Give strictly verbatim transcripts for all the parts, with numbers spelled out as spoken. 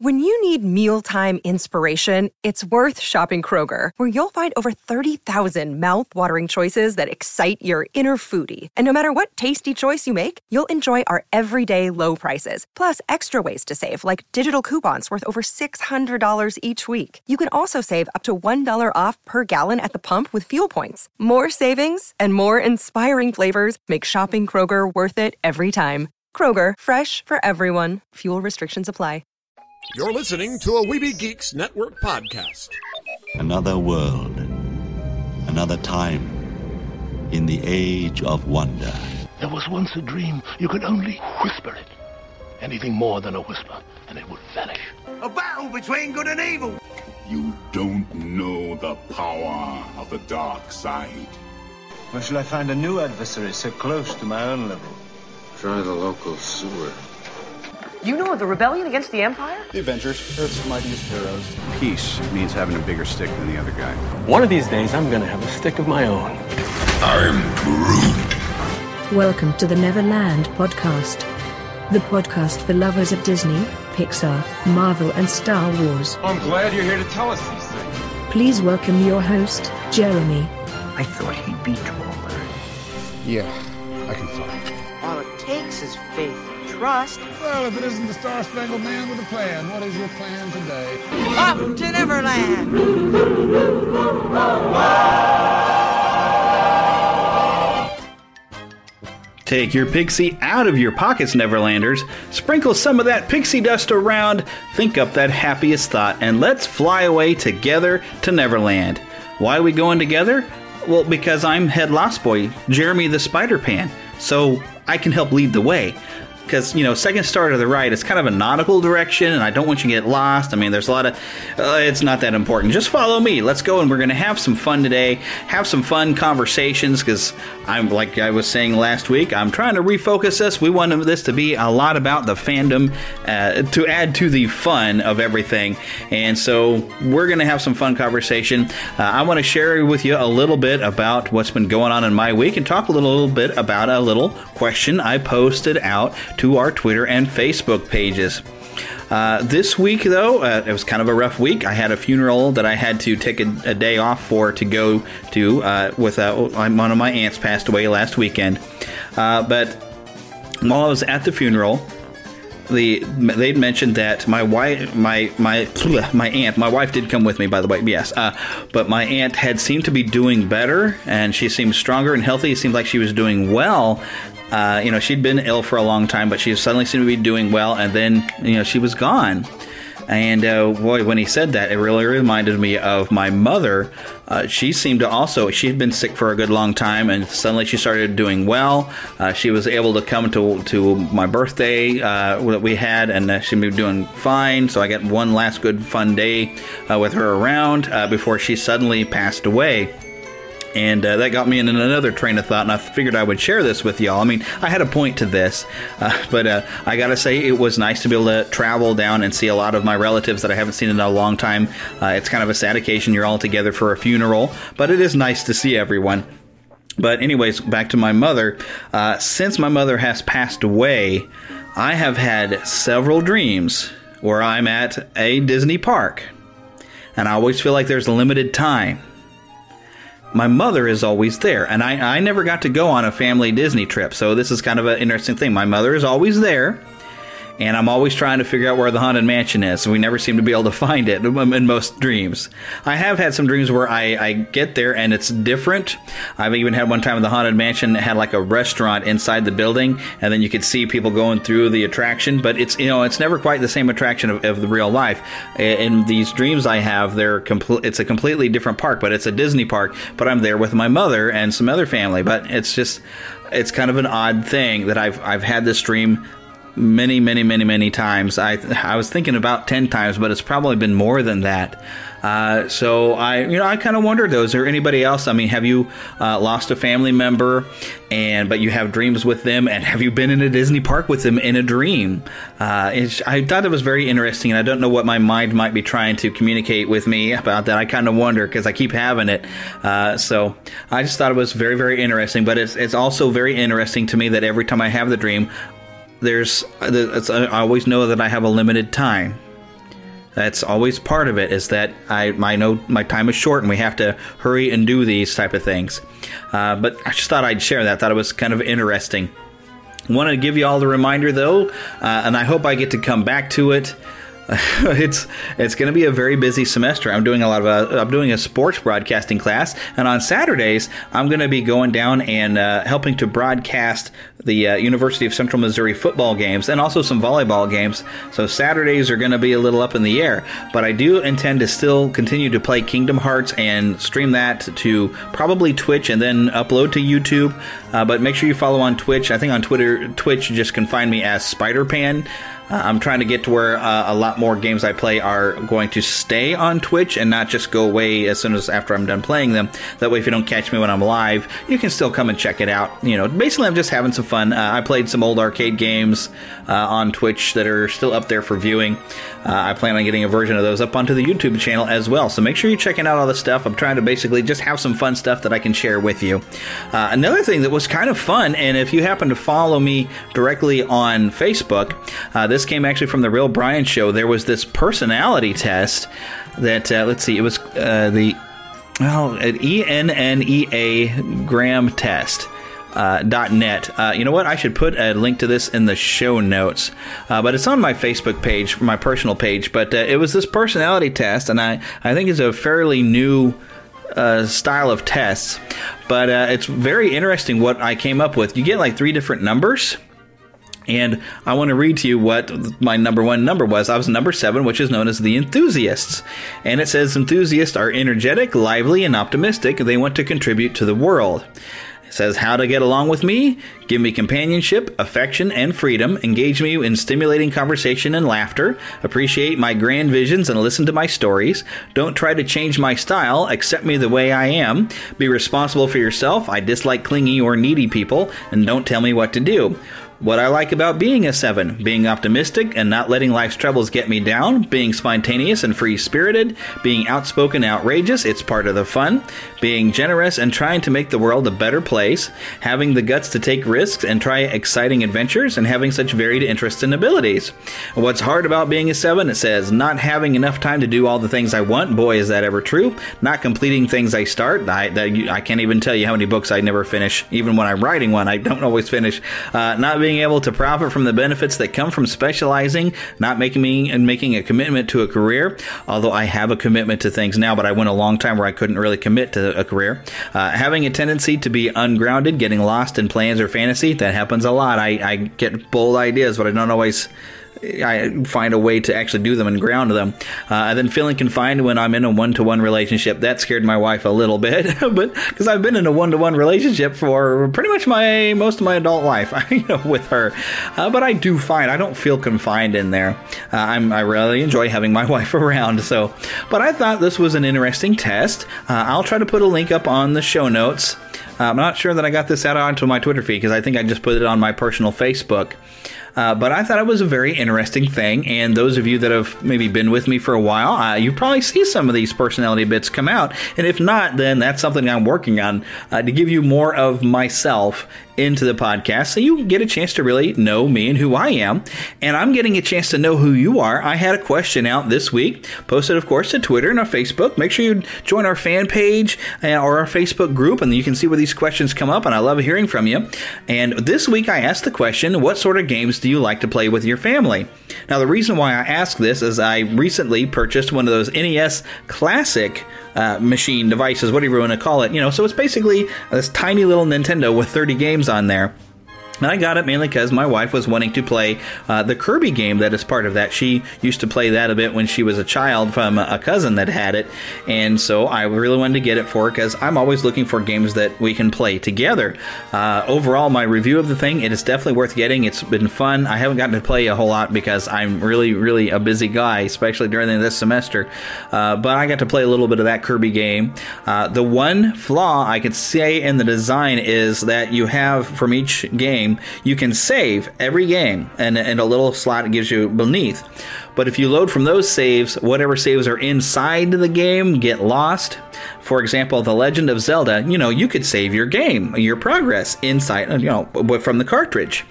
When you need mealtime inspiration, it's worth shopping Kroger, where you'll find over thirty thousand mouth-watering choices that excite your inner foodie. And no matter what tasty choice you make, you'll enjoy our everyday low prices, plus extra ways to save, like digital coupons worth over six hundred dollars each week. You can also save up to one dollar off per gallon at the pump with fuel points. More savings and more inspiring flavors make shopping Kroger worth it every time. Kroger, fresh for everyone. Fuel restrictions apply. You're listening to a Weeby Geeks Network podcast. Another world, another time, in the age of wonder. There was once a dream. You could only whisper it. Anything more than a whisper, and it would vanish. A battle between good and evil. You don't know the power of the dark side. Where shall I find a new adversary so close to my own level? Try the local sewer. You know of the rebellion against the Empire? The Avengers, Earth's mightiest heroes. Peace means having a bigger stick than the other guy. One of these days, I'm gonna have a stick of my own. I'm Groot. Welcome to the Neverland podcast. The podcast for lovers of Disney, Pixar, Marvel, and Star Wars. I'm glad you're here to tell us these things. Please welcome your host, Jeremy. I thought he'd be taller. Yeah, I can fly. All it takes is faith and trust. Well, if it isn't the Star-Spangled Man with a plan, what is your plan today? Up to Neverland! Take your pixie out of your pockets, Neverlanders. Sprinkle some of that pixie dust around, think up that happiest thought, and let's fly away together to Neverland. Why are we going together? Well, because I'm head lost boy, Jeremy the Spider-Pan, so I can help lead the way. Because, you know, second star to the right is kind of a nautical direction, and I don't want you to get lost. I mean, there's a lot of... Uh, it's not that important. Just follow me. Let's go, and we're going to have some fun today. Have some fun conversations, because I'm, like I was saying last week, I'm trying to refocus this. We want this to be a lot about the fandom, uh, to add to the fun of everything. And so we're going to have some fun conversation. Uh, I want to share with you a little bit about what's been going on in my week, and talk a little bit about a little question I posted out to our Twitter and Facebook pages. Uh, this week, though, uh, it was kind of a rough week. I had a funeral that I had to take a, a day off for to go to. Uh, with uh, one of my aunts passed away last weekend. Uh, but while I was at the funeral, the they'd mentioned that my wife, my my my aunt, my wife did come with me, by the way. Yes, uh, but my aunt had seemed to be doing better, and she seemed stronger and healthy. It seemed like she was doing well. Uh, you know, she'd been ill for a long time, but she suddenly seemed to be doing well, and then, you know, she was gone. And, uh, boy, when he said that, it really reminded me of my mother. Uh, she seemed to also, she had been sick for a good long time, and suddenly she started doing well. Uh, she was able to come to to my birthday uh, that we had, and uh, she'd be doing fine. So I got one last good fun day uh, with her around uh, before she suddenly passed away. And uh, that got me in another train of thought, and I figured I would share this with y'all. I mean, I had a point to this, uh, but uh, I gotta say it was nice to be able to travel down and see a lot of my relatives that I haven't seen in a long time. Uh, it's kind of a sad occasion. You're all together for a funeral, but it is nice to see everyone. But anyways, back to my mother. Uh, since my mother has passed away, I have had several dreams where I'm at a Disney park, and I always feel like there's a limited time. My mother is always there, and I, I never got to go on a family Disney trip, so this is kind of an interesting thing. My mother is always there, and I'm always trying to figure out where the Haunted Mansion is. We never seem to be able to find it in most dreams. I have had some dreams where I, I get there, and it's different. I've even had one time in the Haunted Mansion that had like a restaurant inside the building, and then you could see people going through the attraction, but it's, you know, it's never quite the same attraction of, of the real life. In these dreams I have, they're compl- it's a completely different park, but it's a Disney park, but I'm there with my mother and some other family. But it's just, it's kind of an odd thing that I've I've had this dream many, many, many, many times. I I was thinking about ten times, but it's probably been more than that. Uh, so I, you know, I kind of wondered though, is there anybody else? I mean, have you uh, lost a family member, and but you have dreams with them, and have you been in a Disney park with them in a dream? Uh, it's, I thought it was very interesting, and I don't know what my mind might be trying to communicate with me about that. I kind of wonder because I keep having it. Uh, so I just thought it was very, very interesting. But it's it's also very interesting to me that every time I have the dream, there's it's, I always know that I have a limited time. That's always part of it, is that I, I know my time is short and we have to hurry and do these type of things. Uh, but I just thought I'd share that. Thought it was kind of interesting. Want to give you all the reminder, though, uh, and I hope I get to come back to it. it's it's going to be a very busy semester. I'm doing a lot of uh, I'm doing a sports broadcasting class, and on Saturdays I'm going to be going down and uh, helping to broadcast the uh, University of Central Missouri football games and also some volleyball games. So Saturdays are going to be a little up in the air, but I do intend to still continue to play Kingdom Hearts and stream that to probably Twitch and then upload to YouTube. Uh, but make sure you follow on Twitch. I think on Twitter, Twitch, you just can find me as Spider-Pan. Uh, I'm trying to get to where uh, a lot more games I play are going to stay on Twitch and not just go away as soon as after I'm done playing them. That way, if you don't catch me when I'm live, you can still come and check it out. You know, basically, I'm just having some fun. Uh, I played some old arcade games uh, on Twitch that are still up there for viewing. Uh, I plan on getting a version of those up onto the YouTube channel as well. So make sure you're checking out all the stuff. I'm trying to basically just have some fun stuff that I can share with you. Uh, another thing that was kind of fun, and if you happen to follow me directly on Facebook, uh, this came actually from the Real Brian Show. There was this personality test that, uh, let's see, it was uh, the well, E N N E A Graham test. Uh, .net. Uh, you know what? I should put a link to this in the show notes. Uh, but it's on my Facebook page, my personal page. But uh, it was this personality test, and I, I think it's a fairly new uh, style of tests. But uh, it's very interesting what I came up with. You get like three different numbers. And I want to read to you what my number one number was. I was number seven, which is known as the enthusiasts. And it says enthusiasts are energetic, lively, and optimistic. They want to contribute to the world. It says how to get along with me, give me companionship, affection, and freedom, engage me in stimulating conversation and laughter, appreciate my grand visions and listen to my stories, don't try to change my style, accept me the way I am, be responsible for yourself, I dislike clingy or needy people, and don't tell me what to do. What I like about being a seven, being optimistic and not letting life's troubles get me down, being spontaneous and free-spirited, being outspoken and outrageous, it's part of the fun, being generous and trying to make the world a better place, having the guts to take risks and try exciting adventures, and having such varied interests and abilities. What's hard about being a seven? It says not having enough time to do all the things I want, boy is that ever true, not completing things I start, I, that, I can't even tell you how many books I never finish, even when I'm writing one, I don't always finish, uh, not being able to profit from the benefits that come from specializing, not making me and making a commitment to a career, although I have a commitment to things now, but I went a long time where I couldn't really commit to a career. Uh, having a tendency to be ungrounded, getting lost in plans or fantasy, that happens a lot. I, I get bold ideas, but I don't always I find a way to actually do them and ground them. Uh, and then feeling confined when I'm in a one-to-one relationship. That scared my wife a little bit, but because I've been in a one-to-one relationship for pretty much my most of my adult life, you know, with her. Uh, but I do find I don't feel confined in there. Uh, I'm I really enjoy having my wife around. So, but I thought this was an interesting test. Uh, I'll try to put a link up on the show notes. Uh, I'm not sure that I got this out onto my Twitter feed because I think I just put it on my personal Facebook. Uh, but I thought it was a very interesting thing, and those of you that have maybe been with me for a while, uh, you probably see some of these personality bits come out, and if not, then that's something I'm working on uh, to give you more of myself into the podcast so you get a chance to really know me and who I am, and I'm getting a chance to know who you are. I had a question out this week, posted, of course, to Twitter and our Facebook. Make sure you join our fan page or our Facebook group, and you can see where these questions come up, and I love hearing from you. And this week I asked the question, what sort of games do you like to play with your family? Now, the reason why I ask this is I recently purchased one of those N E S Classic uh, machine devices, whatever you want to call it. You know, so it's basically this tiny little Nintendo with thirty games on there. And I got it mainly because my wife was wanting to play uh, the Kirby game that is part of that. She used to play that a bit when she was a child from a cousin that had it. And so I really wanted to get it for her because I'm always looking for games that we can play together. Uh, overall, my review of the thing, it is definitely worth getting. It's been fun. I haven't gotten to play a whole lot because I'm really, really a busy guy, especially during this semester. Uh, but I got to play a little bit of that Kirby game. Uh, the one flaw I could say in the design is that you have, from each game, you can save every game, and, and a little slot it gives you beneath. But if you load from those saves, whatever saves are inside the game get lost. For example, The Legend of Zelda, you know, you could save your game, your progress inside, you know, from the cartridge.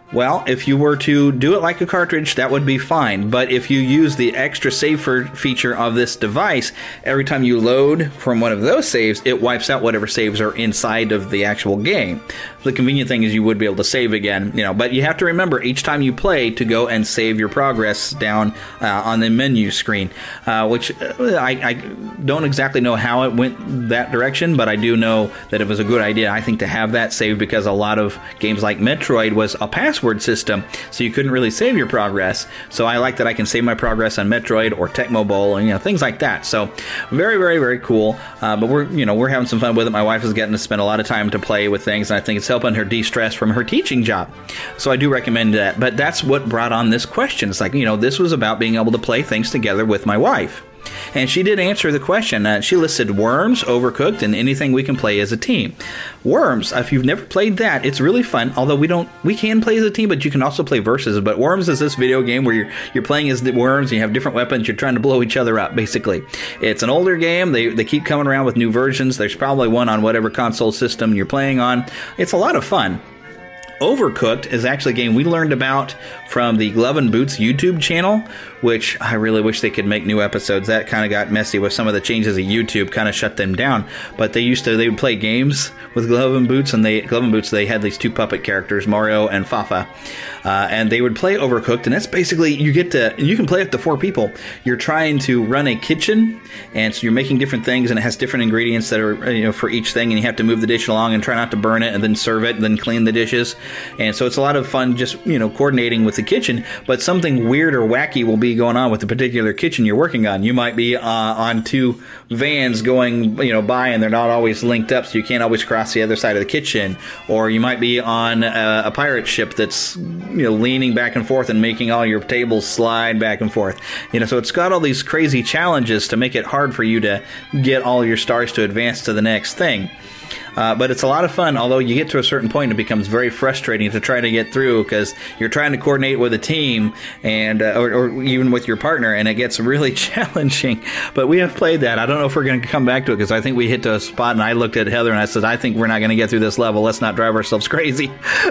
Well, if you were to do it like a cartridge, that would be fine. But if you use the extra save feature of this device, every time you load from one of those saves, it wipes out whatever saves are inside of the actual game. The convenient thing is you would be able to save again, you know. But you have to remember each time you play to go and save your progress down uh, on the menu screen, uh, which uh, I, I don't exactly know how it went that direction, but I do know that it was a good idea, I think, to have that saved, because a lot of games like Metroid was a pass password system, so you couldn't really save your progress. So I like that I can save my progress on Metroid or Tecmo Bowl and, you know, things like that. So very, very, very cool. Uh, but we're, you know, we're having some fun with it. My wife is getting to spend a lot of time to play with things, and I think it's helping her de-stress from her teaching job. So I do recommend that. But that's what brought on this question. It's like, you know, this was about being able to play things together with my wife. And she did answer the question. Uh, she listed Worms, Overcooked, and anything we can play as a team. Worms, if you've never played that, it's really fun. Although we don't, we can play as a team, but you can also play versus. But Worms is this video game where you're you're playing as the worms. You have different weapons. You're trying to blow each other up, basically. It's an older game. They they keep coming around with new versions. There's probably one on whatever console system you're playing on. It's a lot of fun. Overcooked is actually a game we learned about from the Glove and Boots YouTube channel, which I really wish they could make new episodes. That kind of got messy with some of the changes of YouTube, kind of shut them down. But they used to, they would play games with Glove and Boots, and they Glove and Boots, they had these two puppet characters, Mario and Fafa. Uh, and they would play Overcooked, and that's basically, you get to, you can play up to four people. You're trying to run a kitchen, and so you're making different things, and it has different ingredients that are, you know, for each thing, and you have to move the dish along and try not to burn it, and then serve it, and then clean the dishes. And so it's a lot of fun just, you know, coordinating with the kitchen, but something weird or wacky will be going on with the particular kitchen you're working on. You might be uh, on two vans going, you know, by, and they're not always linked up, so you can't always cross the other side of the kitchen. Or you might be on a, a pirate ship that's, you know, leaning back and forth and making all your tables slide back and forth. You know, so it's got all these crazy challenges to make it hard for you to get all your stars to advance to the next thing. Uh, but it's a lot of fun, although you get to a certain point, it becomes very frustrating to try to get through because you're trying to coordinate with a team and uh, or, or even with your partner, and it gets really challenging. But we have played that. I don't know if we're going to come back to it because I think we hit to a spot, and I looked at Heather and I said, I think we're not going to get through this level. Let's not drive ourselves crazy.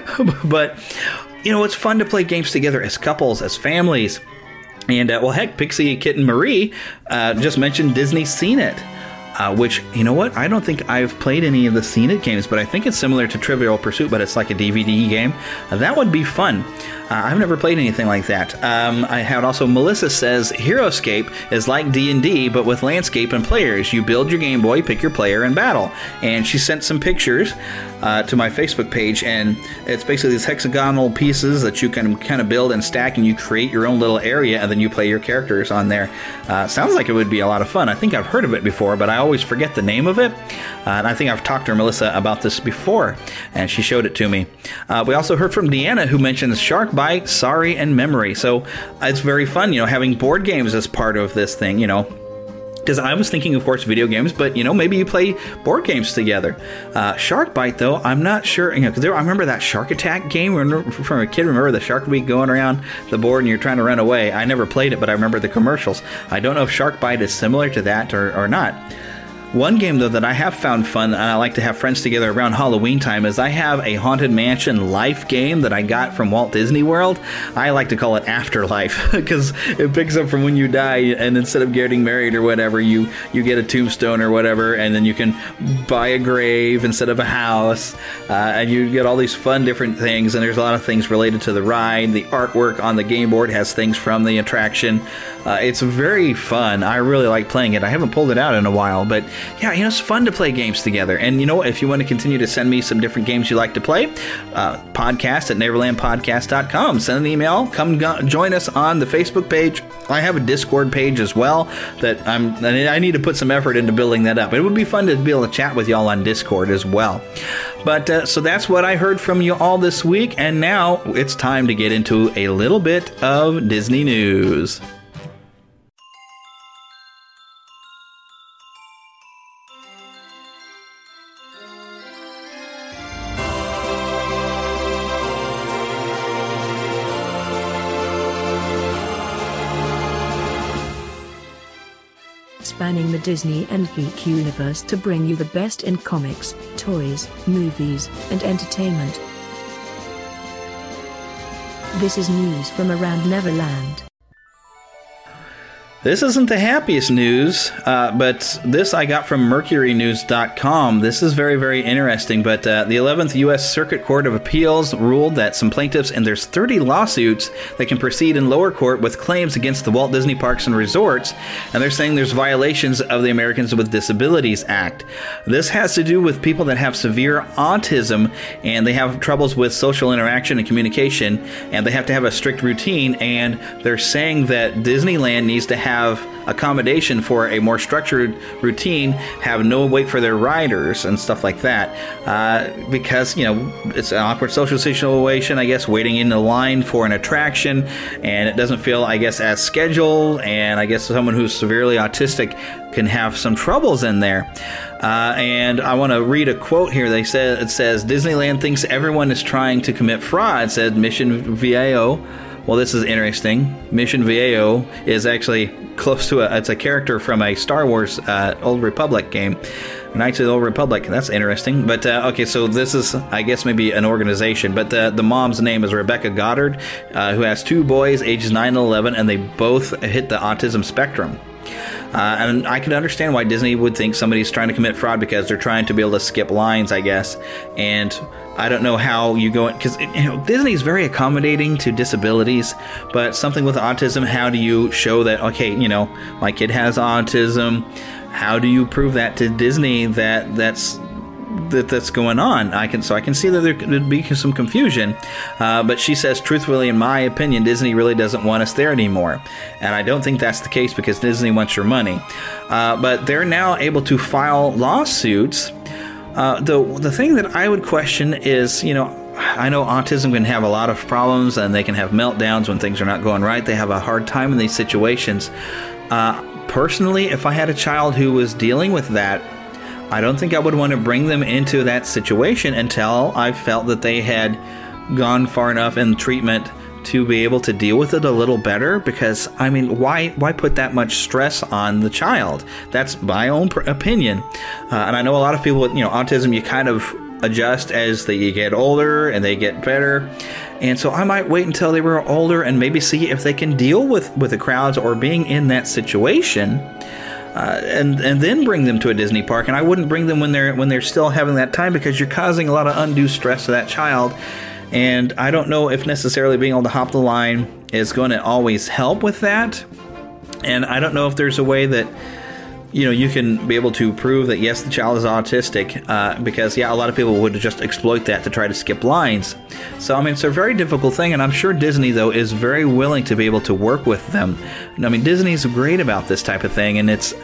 But, you know, it's fun to play games together as couples, as families. And, uh, well, heck, Pixie Kitten Marie uh, just mentioned Disney's Seen It. Uh, which, you know what, I don't think I've played any of the Seen It games, but I think it's similar to Trivial Pursuit, but it's like a D V D game. Uh, that would be fun. Uh, I've never played anything like that. Um, I had also, Melissa says, Heroescape is like D and D, but with landscape and players. You build your Game Boy, pick your player, and battle. And she sent some pictures uh, to my Facebook page, and it's basically these hexagonal pieces that you can kind of build and stack, and you create your own little area, and then you play your characters on there. Uh, sounds like it would be a lot of fun. I think I've heard of it before, but I always forget the name of it. Uh, and I think I've talked to Melissa about this before, and she showed it to me. Uh, we also heard from Deanna, who mentions Shark Bite, Sorry, and Memory. So uh, it's very fun, you know, having board games as part of this thing, you know. Because I was thinking, of course, video games, but, you know, maybe you play board games together. Uh, Shark Bite, though, I'm not sure, you know, because I remember that Shark Attack game from a kid. Remember the shark would be going around the board and you're trying to run away. I never played it, but I remember the commercials. I don't know if Shark Bite is similar to that or, or not. One game, though, that I have found fun, and I like to have friends together around Halloween time, is I have a Haunted Mansion Life game that I got from Walt Disney World. I like to call it Afterlife, because it picks up from when you die, and instead of getting married or whatever, you, you get a tombstone or whatever, and then you can buy a grave instead of a house, uh, and you get all these fun different things, and there's a lot of things related to the ride. The artwork on the game board has things from the attraction. Uh, it's very fun. I really like playing it. I haven't pulled it out in a while, but yeah, you know, it's fun to play games together. And you know what? If you want to continue to send me some different games you like to play, uh, podcast at neverland podcast dot com. Send an email. Come go- join us on the Facebook page. I have a Discord page as well that I'm, I need to put some effort into building that up. It would be fun to be able to chat with y'all on Discord as well. But uh, so that's what I heard from you all this week. And now it's time to get into a little bit of Disney news. Spanning the Disney and geek universe to bring you the best in comics, toys, movies, and entertainment. This is news from around Neverland. This isn't the happiest news, uh, but this I got from Mercury News dot com. This is very, very interesting, but uh, the eleventh U S Circuit Court of Appeals ruled that some plaintiffs, and there's thirty lawsuits that can proceed in lower court with claims against the Walt Disney Parks and Resorts, and they're saying there's violations of the Americans with Disabilities Act. This has to do with people that have severe autism, and they have troubles with social interaction and communication, and they have to have a strict routine, and they're saying that Disneyland needs to have have accommodation for a more structured routine, have no wait for their riders and stuff like that, uh, because, you know, it's an awkward social situation, I guess, waiting in the line for an attraction, and it doesn't feel, I guess, as scheduled, and I guess someone who's severely autistic can have some troubles in there. Uh, and I want to read a quote here. They said, it says, Disneyland thinks everyone is trying to commit fraud, said Mission V A O. Well, this is interesting. Mission V A O is actually close to a, it's a character from a Star Wars uh, Old Republic game. Knights of the Old Republic. That's interesting. But, uh, okay, so this is, I guess, maybe an organization. But the, the mom's name is Rebecca Goddard, uh, who has two boys, ages nine and eleven, and they both hit the autism spectrum. Uh, and I can understand why Disney would think somebody's trying to commit fraud, because they're trying to be able to skip lines, I guess. And I don't know how you go, because, you know, Disney's very accommodating to disabilities, but something with autism, how do you show that, okay, you know, my kid has autism? How do you prove that to Disney that that's that that's going on? I can so I can see that there could be some confusion, uh, but she says, truthfully, in my opinion, Disney really doesn't want us there anymore, and I don't think that's the case, because Disney wants your money. Uh, but they're now able to file lawsuits. Uh, the the thing that I would question is, you know, I know autism can have a lot of problems, and they can have meltdowns when things are not going right. They have a hard time in these situations. Uh, personally, if I had a child who was dealing with that, I don't think I would want to bring them into that situation until I felt that they had gone far enough in treatment to be able to deal with it a little better, because, I mean, why why put that much stress on the child? That's my own pr- opinion. Uh, and I know a lot of people with, you know, autism, you kind of adjust as they get older and they get better. And so I might wait until they were older and maybe see if they can deal with, with the crowds or being in that situation. Uh, and and then bring them to a Disney park. And I wouldn't bring them when they're when they're still having that time, because you're causing a lot of undue stress to that child. And I don't know if necessarily being able to hop the line is going to always help with that. And I don't know if there's a way that, you know, you can be able to prove that, yes, the child is autistic, uh, because, yeah, a lot of people would just exploit that to try to skip lines. So, I mean, it's a very difficult thing, and I'm sure Disney, though, is very willing to be able to work with them. I mean, Disney's great about this type of thing, and it's,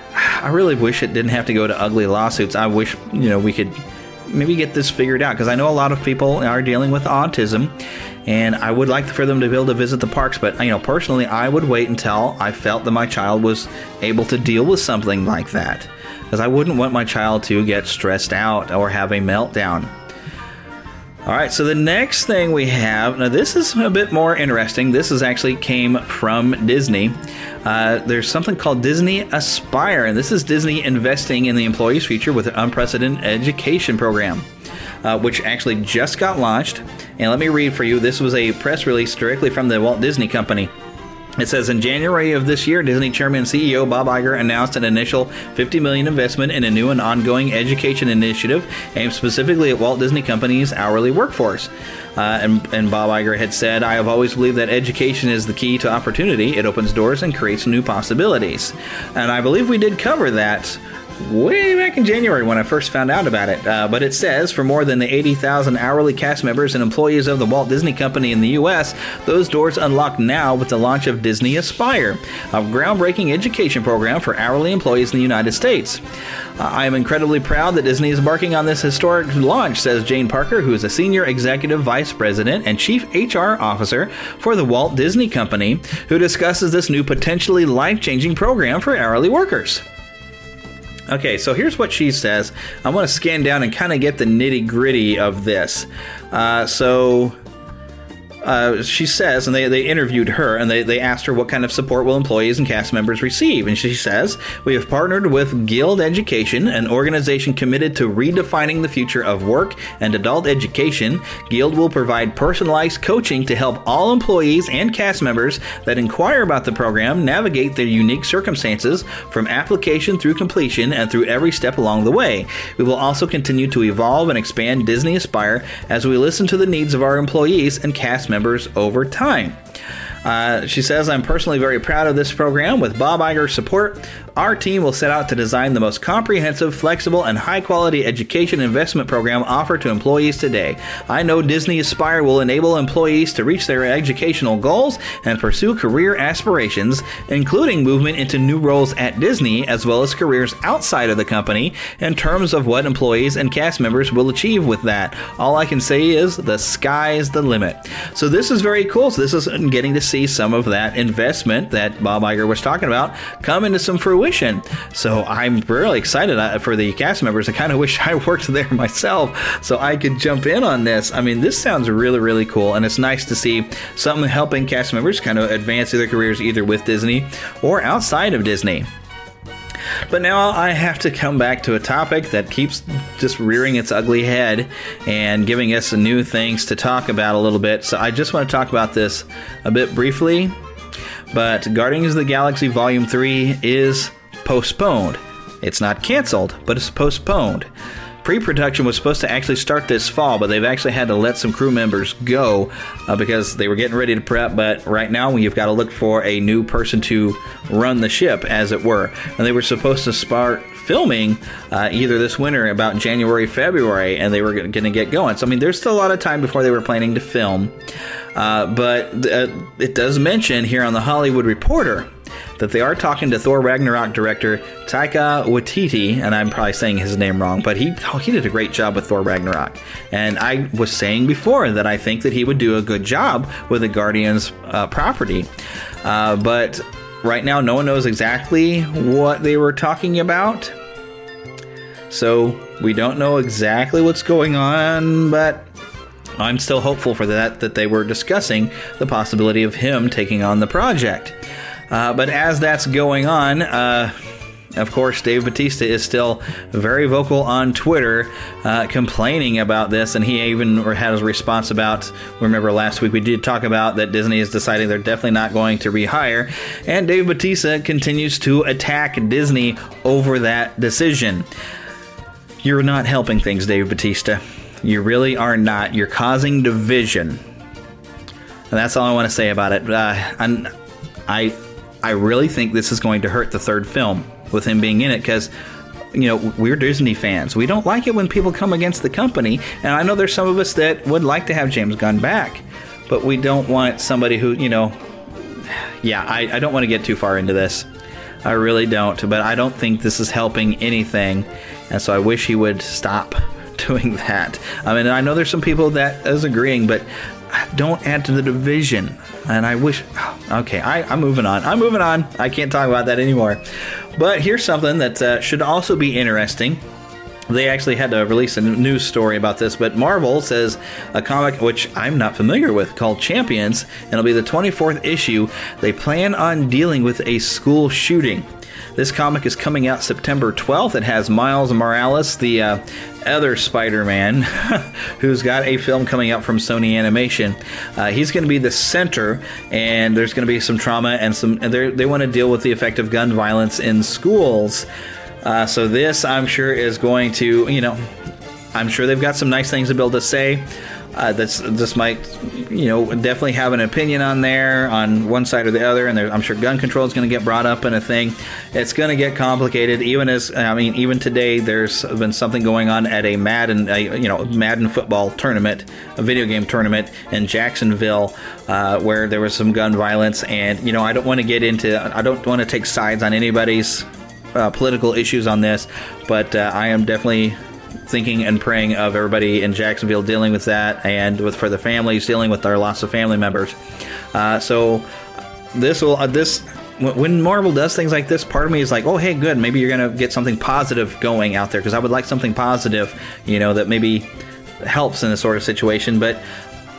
I really wish it didn't have to go to ugly lawsuits. I wish, you know, we could maybe get this figured out, because I know a lot of people are dealing with autism, and I would like for them to be able to visit the parks, but, you know, personally, I would wait until I felt that my child was able to deal with something like that, because I wouldn't want my child to get stressed out or have a meltdown. All right, so the next thing we have, now this is a bit more interesting. This is actually came from Disney. Uh, there's something called Disney Aspire, and this is Disney investing in the employee's future with an unprecedented education program, uh, which actually just got launched. And let me read for you. This was a press release directly from the Walt Disney Company. It says, in January of this year, Disney Chairman and C E O Bob Iger announced an initial fifty million dollars investment in a new and ongoing education initiative aimed specifically at Walt Disney Company's hourly workforce. Uh, and, and Bob Iger had said, I have always believed that education is the key to opportunity. It opens doors and creates new possibilities. And I believe we did cover that way back in January when I first found out about it. Uh, but it says, for more than the eighty thousand hourly cast members and employees of the Walt Disney Company in the U S, those doors unlock now with the launch of Disney Aspire, a groundbreaking education program for hourly employees in the United States. Uh, I am incredibly proud that Disney is embarking on this historic launch, says Jane Parker, who is a Senior Executive Vice President and Chief H R Officer for the Walt Disney Company, who discusses this new potentially life-changing program for hourly workers. Okay, so here's what she says. I want to scan down and kind of get the nitty-gritty of this. Uh, so, uh, she says, and they, they interviewed her, and they, they asked her what kind of support will employees and cast members receive. And she says, we have partnered with Guild Education, an organization committed to redefining the future of work and adult education. Guild will provide personalized coaching to help all employees and cast members that inquire about the program navigate their unique circumstances from application through completion and through every step along the way. We will also continue to evolve and expand Disney Aspire as we listen to the needs of our employees and cast members over time. Uh, she says, I'm personally very proud of this program. With Bob Iger's support, our team will set out to design the most comprehensive, flexible, and high-quality education investment program offered to employees today. I know Disney Aspire will enable employees to reach their educational goals and pursue career aspirations, including movement into new roles at Disney, as well as careers outside of the company, in terms of what employees and cast members will achieve with that. All I can say is the sky's the limit. So this is very cool. So this is getting to see some of that investment that Bob Iger was talking about come into some fruition. So I'm really excited for the cast members. I kind of wish I worked there myself so I could jump in on this. I mean, this sounds really, really cool, and it's nice to see something helping cast members kind of advance their careers either with Disney or outside of Disney. But now I have to come back to a topic that keeps just rearing its ugly head and giving us new things to talk about a little bit. So I just want to talk about this a bit briefly. But Guardians of the Galaxy Volume three is postponed. It's not canceled, but it's postponed. Pre-production was supposed to actually start this fall, but they've actually had to let some crew members go uh, because they were getting ready to prep. But right now, you've got to look for a new person to run the ship, as it were. And they were supposed to start filming uh, either this winter, about January, February, and they were going to get going. So, I mean, there's still a lot of time before they were planning to film. Uh, but uh, it does mention here on the Hollywood Reporter that they are talking to Thor Ragnarok director Taika Waititi, and I'm probably saying his name wrong, but he oh, he did a great job with Thor Ragnarok. And I was saying before that I think that he would do a good job with the Guardians uh, property. Uh, but right now, no one knows exactly what they were talking about. So we don't know exactly what's going on, but I'm still hopeful for that, that they were discussing the possibility of him taking on the project. Uh, but as that's going on, uh, of course, Dave Bautista is still very vocal on Twitter, uh, complaining about this, and he even had a response about, remember last week we did talk about that Disney is deciding they're definitely not going to rehire, and Dave Bautista continues to attack Disney over that decision. You're not helping things, Dave Bautista. You really are not. You're causing division. And that's all I want to say about it. Uh, and I... I really think this is going to hurt the third film with him being in it because, you know, we're Disney fans. We don't like it when people come against the company. And I know there's some of us that would like to have James Gunn back, but we don't want somebody who, you know, yeah, I, I don't want to get too far into this. I really don't. But I don't think this is helping anything. And so I wish he would stop doing that. I mean, I know there's some people that is agreeing, but don't add to the division. And I wish... Okay, I, I'm moving on. I'm moving on. I can't talk about that anymore. But here's something that uh, should also be interesting. They actually had to release a news story about this, but Marvel says a comic which I'm not familiar with called Champions, and it'll be the twenty-fourth issue. They plan on dealing with a school shooting. This comic is coming out September twelfth. It has Miles Morales, the uh, other Spider-Man, who's got a film coming out from Sony Animation. Uh, he's going to be the center, and there's going to be some trauma and some. And they want to deal with the effect of gun violence in schools. Uh, so this, I'm sure, is going to, you know, I'm sure they've got some nice things to be able to say. Uh, that's this might, you know, definitely have an opinion on there on one side or the other, and there, I'm sure gun control is going to get brought up in a thing. It's going to get complicated. Even as I mean, even today, there's been something going on at a Madden, a, you know, Madden football tournament, a video game tournament in Jacksonville, uh, where there was some gun violence. And you know, I don't want to get into, I don't want to take sides on anybody's uh, political issues on this, but uh, I am definitely thinking and praying of everybody in Jacksonville dealing with that, and with for the families dealing with their loss of family members. Uh, so this will uh, this when Marvel does things like this, part of me is like, oh hey, good, maybe you're gonna get something positive going out there, because I would like something positive, you know, that maybe helps in this sort of situation. But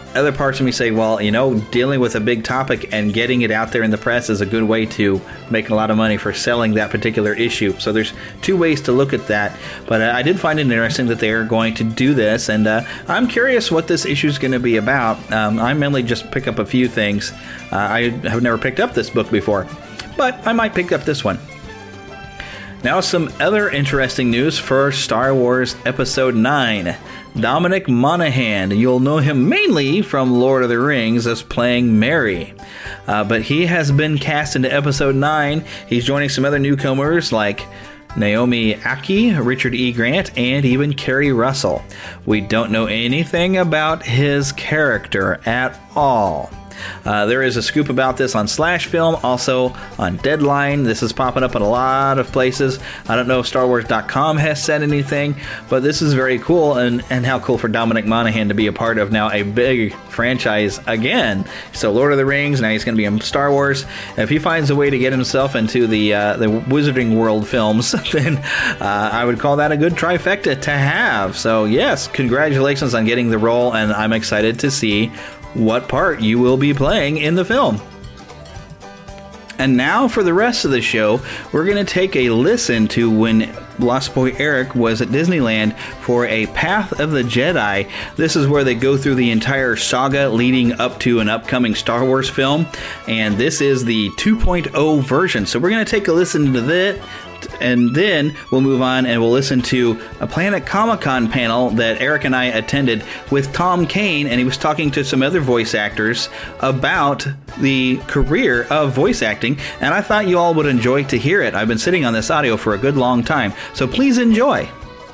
other parts of me say, well, you know, dealing with a big topic and getting it out there in the press is a good way to make a lot of money for selling that particular issue. So there's two ways to look at that. But uh, I did find it interesting that they are going to do this, and uh, I'm curious what this issue is going to be about. Um, I mainly just pick up a few things. Uh, I have never picked up this book before, but I might pick up this one. Now, some other interesting news for Star Wars Episode nine. Dominic Monaghan. You'll know him mainly from Lord of the Rings as playing Merry. Uh, but he has been cast into Episode nine. He's joining some other newcomers like Naomi Ackie, Richard E. Grant, and even Kerry Russell. We don't know anything about his character at all. Uh, there is a scoop about this on Slash Film, also on Deadline. This is popping up in a lot of places. I don't know if Star Wars dot com has said anything, but this is very cool, and, and how cool for Dominic Monaghan to be a part of now a big franchise again. So Lord of the Rings, now he's going to be in Star Wars. If he finds a way to get himself into the uh, the Wizarding World films, then uh, I would call that a good trifecta to have. So yes, congratulations on getting the role, and I'm excited to see what part you will be playing in the film. And now for the rest of the show, we're going to take a listen to when Lost Boy Eric was at Disneyland for a Path of the Jedi. This is where they go through the entire saga leading up to an upcoming Star Wars film, and this is the two point oh version. So we're going to take a listen to that, and then we'll move on and we'll listen to a Planet Comic-Con panel that Eric and I attended with Tom Kane, and he was talking to some other voice actors about the career of voice acting, and I thought you all would enjoy to hear it. I've been sitting on this audio for a good long time, so please enjoy.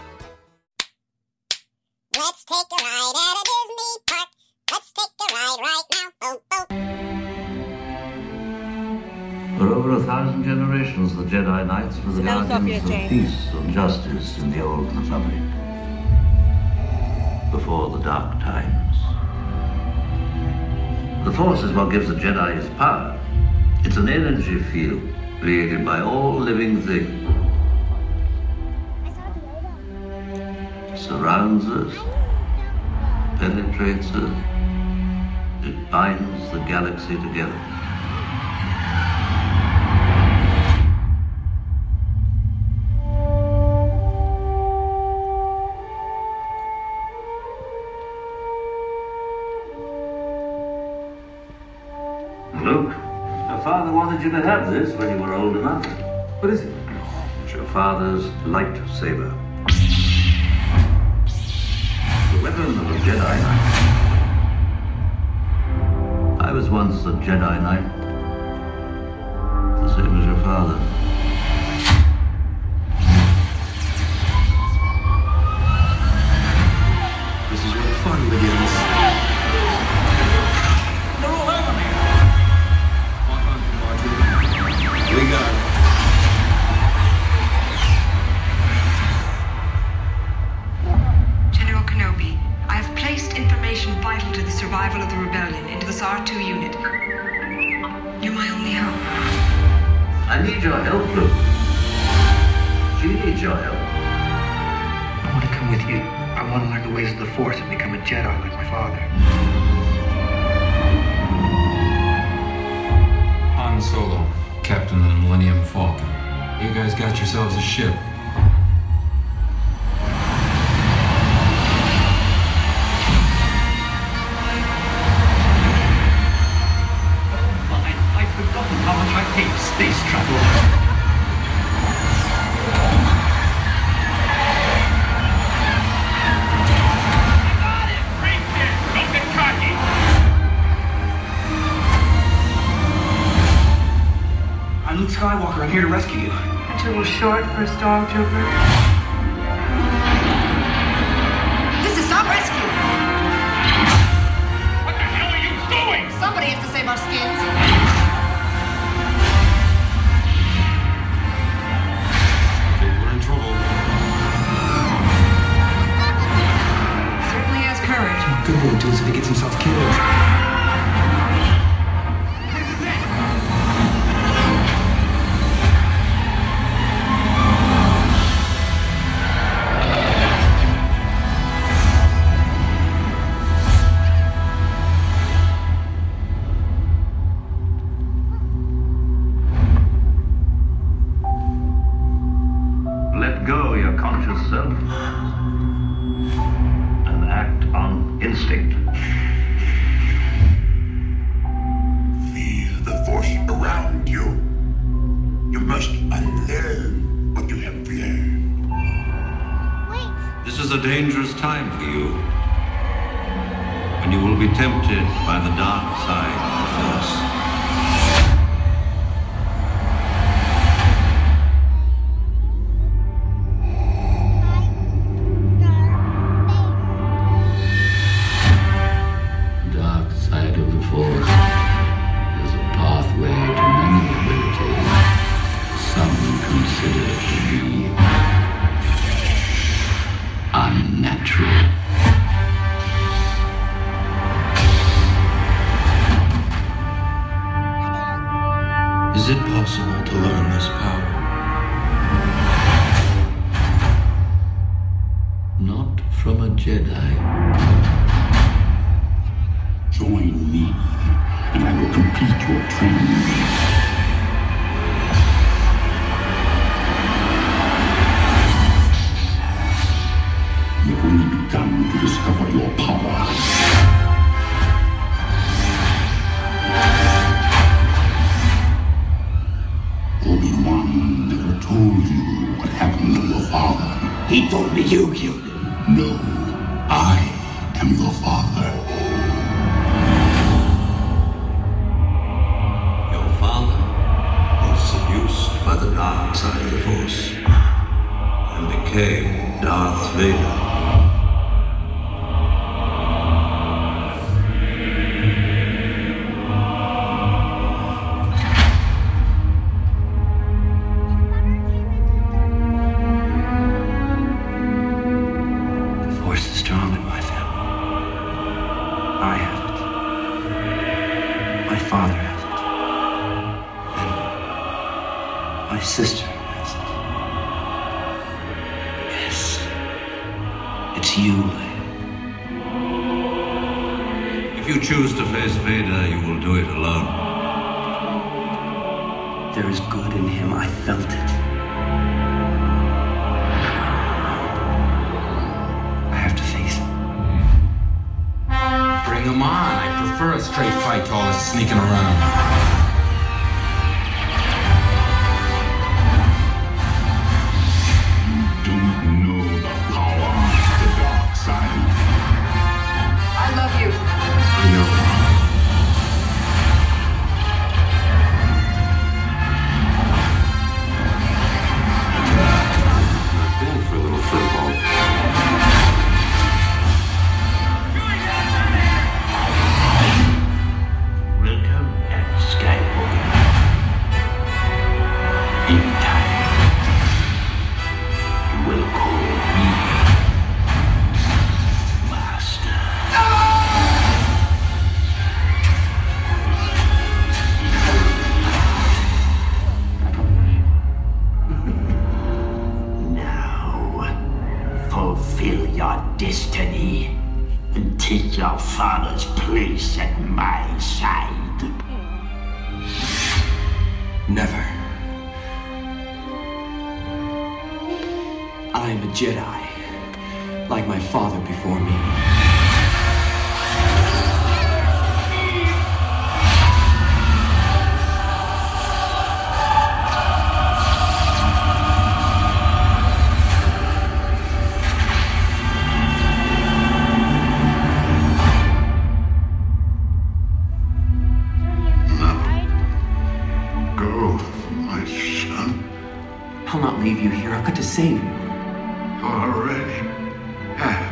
Let's take a ride at a Disney park. Let's take a ride right now. Oh, oh. For over a thousand generations, the Jedi Knights were the guardians of peace and justice in the Old Republic. Before the Dark Times. The Force is what gives the Jedi his power. It's an energy field created by all living things. It surrounds us, penetrates us, it binds the galaxy together. Luke, your father wanted you to have this when you were old enough. What is it? It's your father's lightsaber. The weapon of a Jedi Knight. I was once a Jedi Knight. The same as your father. This is where the fun begins. We got it. General Kenobi, I have placed information vital to the survival of the rebellion into the S A R two unit. You're my only hope. I need your help, Luke. She needs your help. I want to come with you. I want to learn the ways of the Force and become a Jedi like my father. Han Solo, captain of the Millennium Falcon. You guys got yourselves a ship. I've forgotten how much I hate space travel. Got it! Freak it! Don't get cocky! I'm Luke Skywalker. I'm here to rescue you. A little short for a stormtrooper. This is our rescue! What the hell are you doing? Somebody has to save our skins. I think we're in trouble. Certainly has courage. Good won't do this if he gets himself killed. the self and act on instinct. Feel the force around you. You must unlearn what you have learned. This is a dangerous time for you, when you will be tempted by the dark side of the Force. Dark side of the Force is a pathway to many abilities some consider to be unnatural. Is it possible to learn this power? Not from a Jedi. Join me, and I will complete your training. You've only begun to discover your power. Obi-Wan never told you what happened to your father. He told me you killed him. No, I am your father. Your father was seduced by the dark side of the Force and became Darth Vader. Sister has it. Yes. It's you, Leia. If you choose to face Vader, you will do it alone. There is good in him. I felt it. I have to face him. Bring him on. I prefer a straight fight to all this sneaking around. Never. I'm a Jedi, like my father before me. I'll not leave you here. I've got to save you. You already have.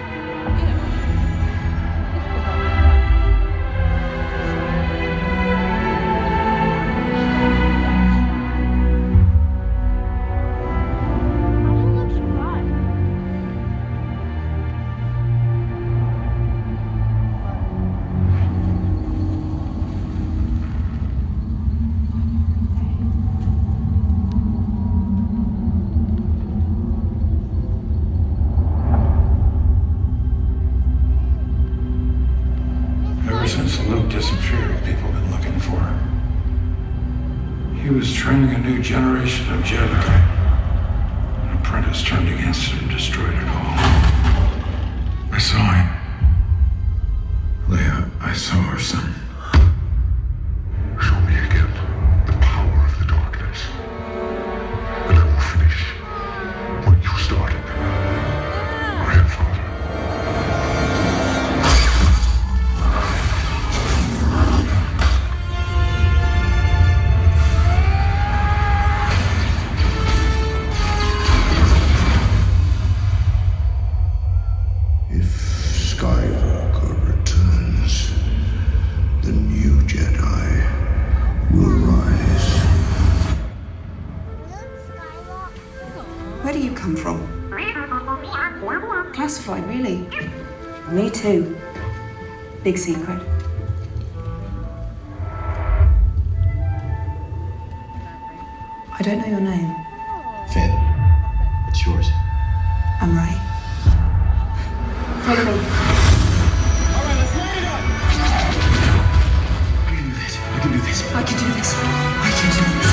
Since Luke disappeared, people have been looking for him. He was training a new generation of Jedi. An apprentice. darkness turned against it and destroyed it all. I saw him. Leia, I saw her son. Show me again the power of the darkness, and I will finish what you started, grandfather. Skywalker returns, the new Jedi will rise. Where do you come from? Classified, really? Me too. Big secret. I don't know your name. Finn. What's yours? I'm Rey. Follow me. All right, let's light it up. I can do this. I can do this. I can do this. I can do this.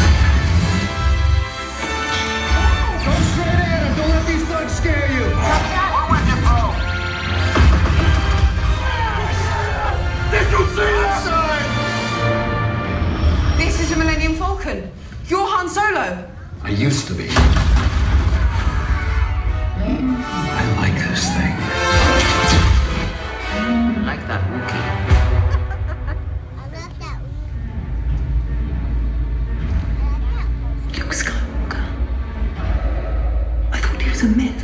Go straight ahead and don't let these thugs scare you. We're with you, bro. Did you see that? This is a Millennium Falcon. You're Han Solo. I used to be. I like this thing. Like that Wookiee. Luke Skywalker. I thought he was a myth.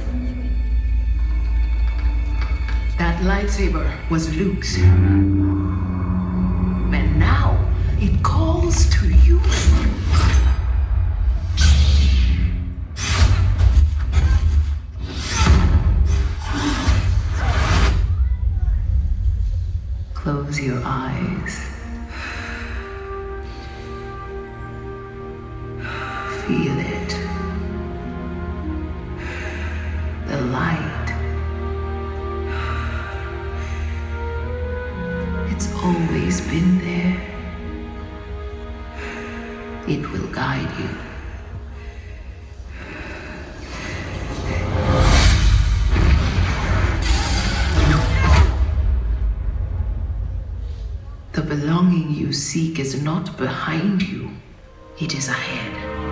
That lightsaber was Luke's. And now it calls to you. Close your eyes. Feel it. The light. It's always been there. It will guide you. The belonging you seek is not behind you, it is ahead.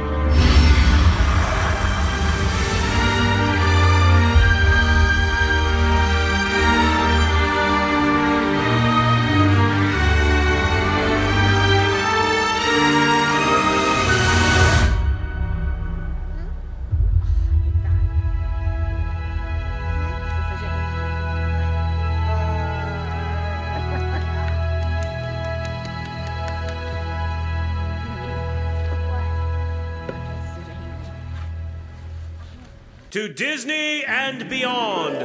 To Disney and beyond.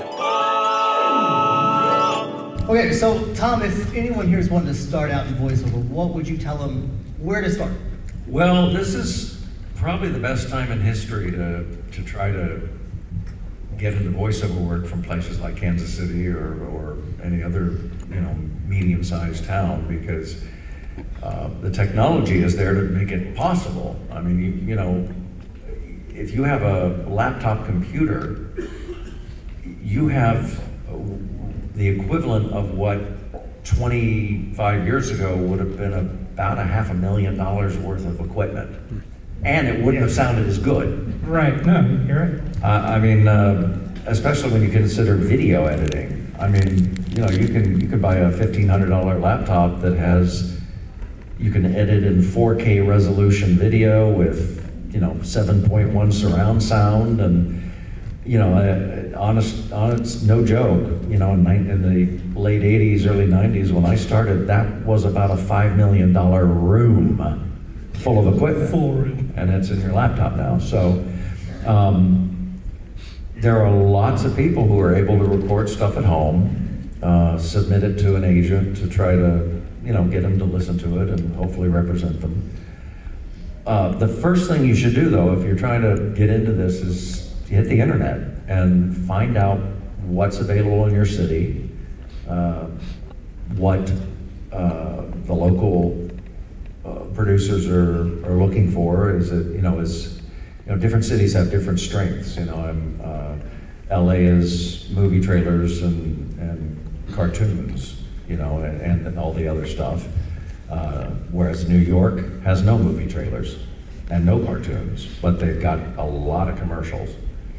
Okay, so Tom, if anyone here is wanting to start out in voiceover, what would you tell them where to start? Well, this is probably the best time in history to to try to get into voiceover work from places like Kansas City or, or any other, you know, medium-sized town, because uh, the technology is there to make it possible. I mean, you, you know, if you have a laptop computer, you have the equivalent of what twenty-five years ago would have been about a half a million dollars worth of equipment. And it wouldn't yeah. have sounded as good. Right, no, you hear it. Uh, I mean, uh, especially when you consider video editing. I mean, you know, you can you can buy a fifteen hundred dollar laptop that has, you can edit in four K resolution video with, you know, seven point one surround sound, and, you know, uh, honest, honest, no joke, you know, in, in the late eighties, early nineties, when I started, that was about a five million dollar room full of equipment. Full room. And it's in your laptop now. So um, there are lots of people who are able to record stuff at home, uh, submit it to an agent to try to, you know, get them to listen to it and hopefully represent them. Uh, the first thing you should do, though, if you're trying to get into this, is hit the internet and find out what's available in your city, uh, what uh, the local uh, producers are, are looking for. Is it, you know, is you know, different cities have different strengths. You know, I'm, uh, L A is movie trailers and, and cartoons, you know, and, and all the other stuff. Uh, whereas New York has no movie trailers and no cartoons, but they've got a lot of commercials.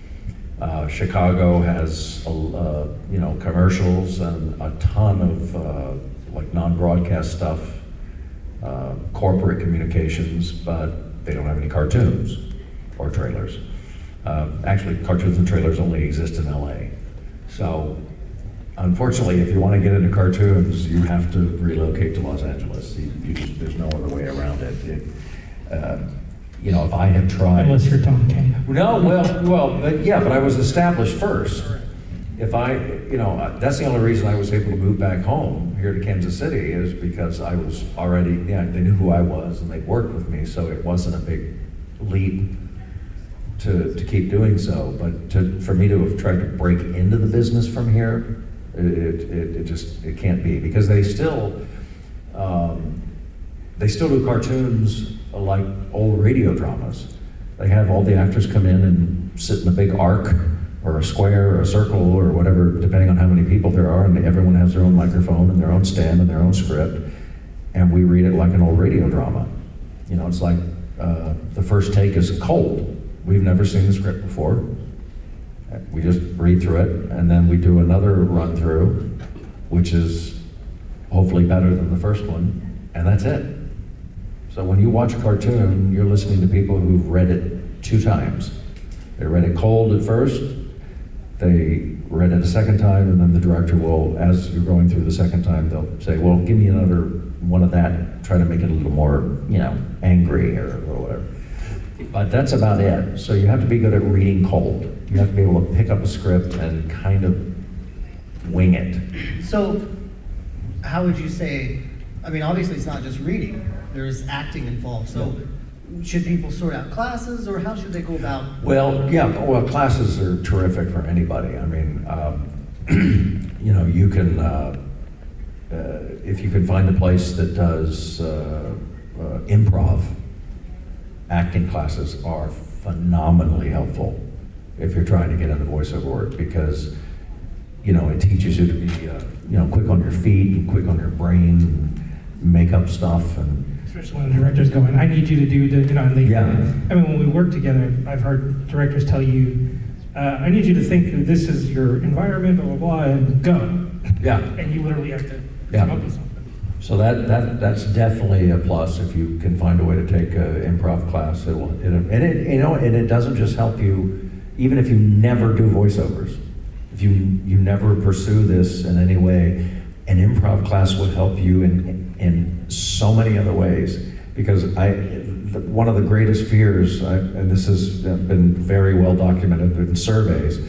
Uh, Chicago has, uh, you know, commercials and a ton of uh, like non-broadcast stuff, uh, corporate communications, but they don't have any cartoons or trailers. Uh, actually, cartoons and trailers only exist in L A. So, unfortunately, if you want to get into cartoons, you have to relocate to Los Angeles. You, you just, there's no other way around it. it uh, you know, if I had tried... Unless you're Tom King. No, well, well, but yeah, but I was established first. If I, you know, that's the only reason I was able to move back home here to Kansas City is because I was already, yeah, they knew who I was and they worked with me, so it wasn't a big leap to, to keep doing so. But to, for me to have tried to break into the business from here, it, it, it just, it can't be, because they still, um, they still do cartoons like old radio dramas. They have all the actors come in and sit in a big arc or a square or a circle or whatever, depending on how many people there are, and everyone has their own microphone and their own stand and their own script, and we read it like an old radio drama. You know, it's like uh, the first take is cold. We've never seen the script before. We just read through it, and then we do another run through, which is hopefully better than the first one, and that's it. So when you watch a cartoon, you're listening to people who've read it two times. They read it cold at first, they read it a second time, and then the director will, as you're going through the second time, they'll say, well, give me another one of that, try to make it a little more, you know, angry or, or whatever. But that's about it. So you have to be good at reading cold. You have to be able to pick up a script and kind of wing it. So how would you say, I mean, obviously it's not just reading. There's acting involved. So should people sort out classes, or how should they go about? Well, yeah, well, classes are terrific for anybody. I mean, um, you know, you can, uh, uh, if you can find a place that does uh, uh, improv, acting classes are phenomenally helpful if you're trying to get into voiceover work, because, you know, it teaches you to be, uh, you know, quick on your feet and quick on your brain, and make up stuff, and especially when the director's going, I need you to do, the, you know, and they, yeah. I mean, when we work together, I've heard directors tell you, uh, I need you to think this is your environment, blah, blah, blah, and go. Yeah. And you literally have to yeah. come up with something. So that, that that's definitely a plus if you can find a way to take an improv class. It will, it, and it, you know, and it doesn't just help you, even if you never do voiceovers, if you you never pursue this in any way, an improv class will help you in in so many other ways. Because I, the, one of the greatest fears, I, and this has been very well documented in surveys,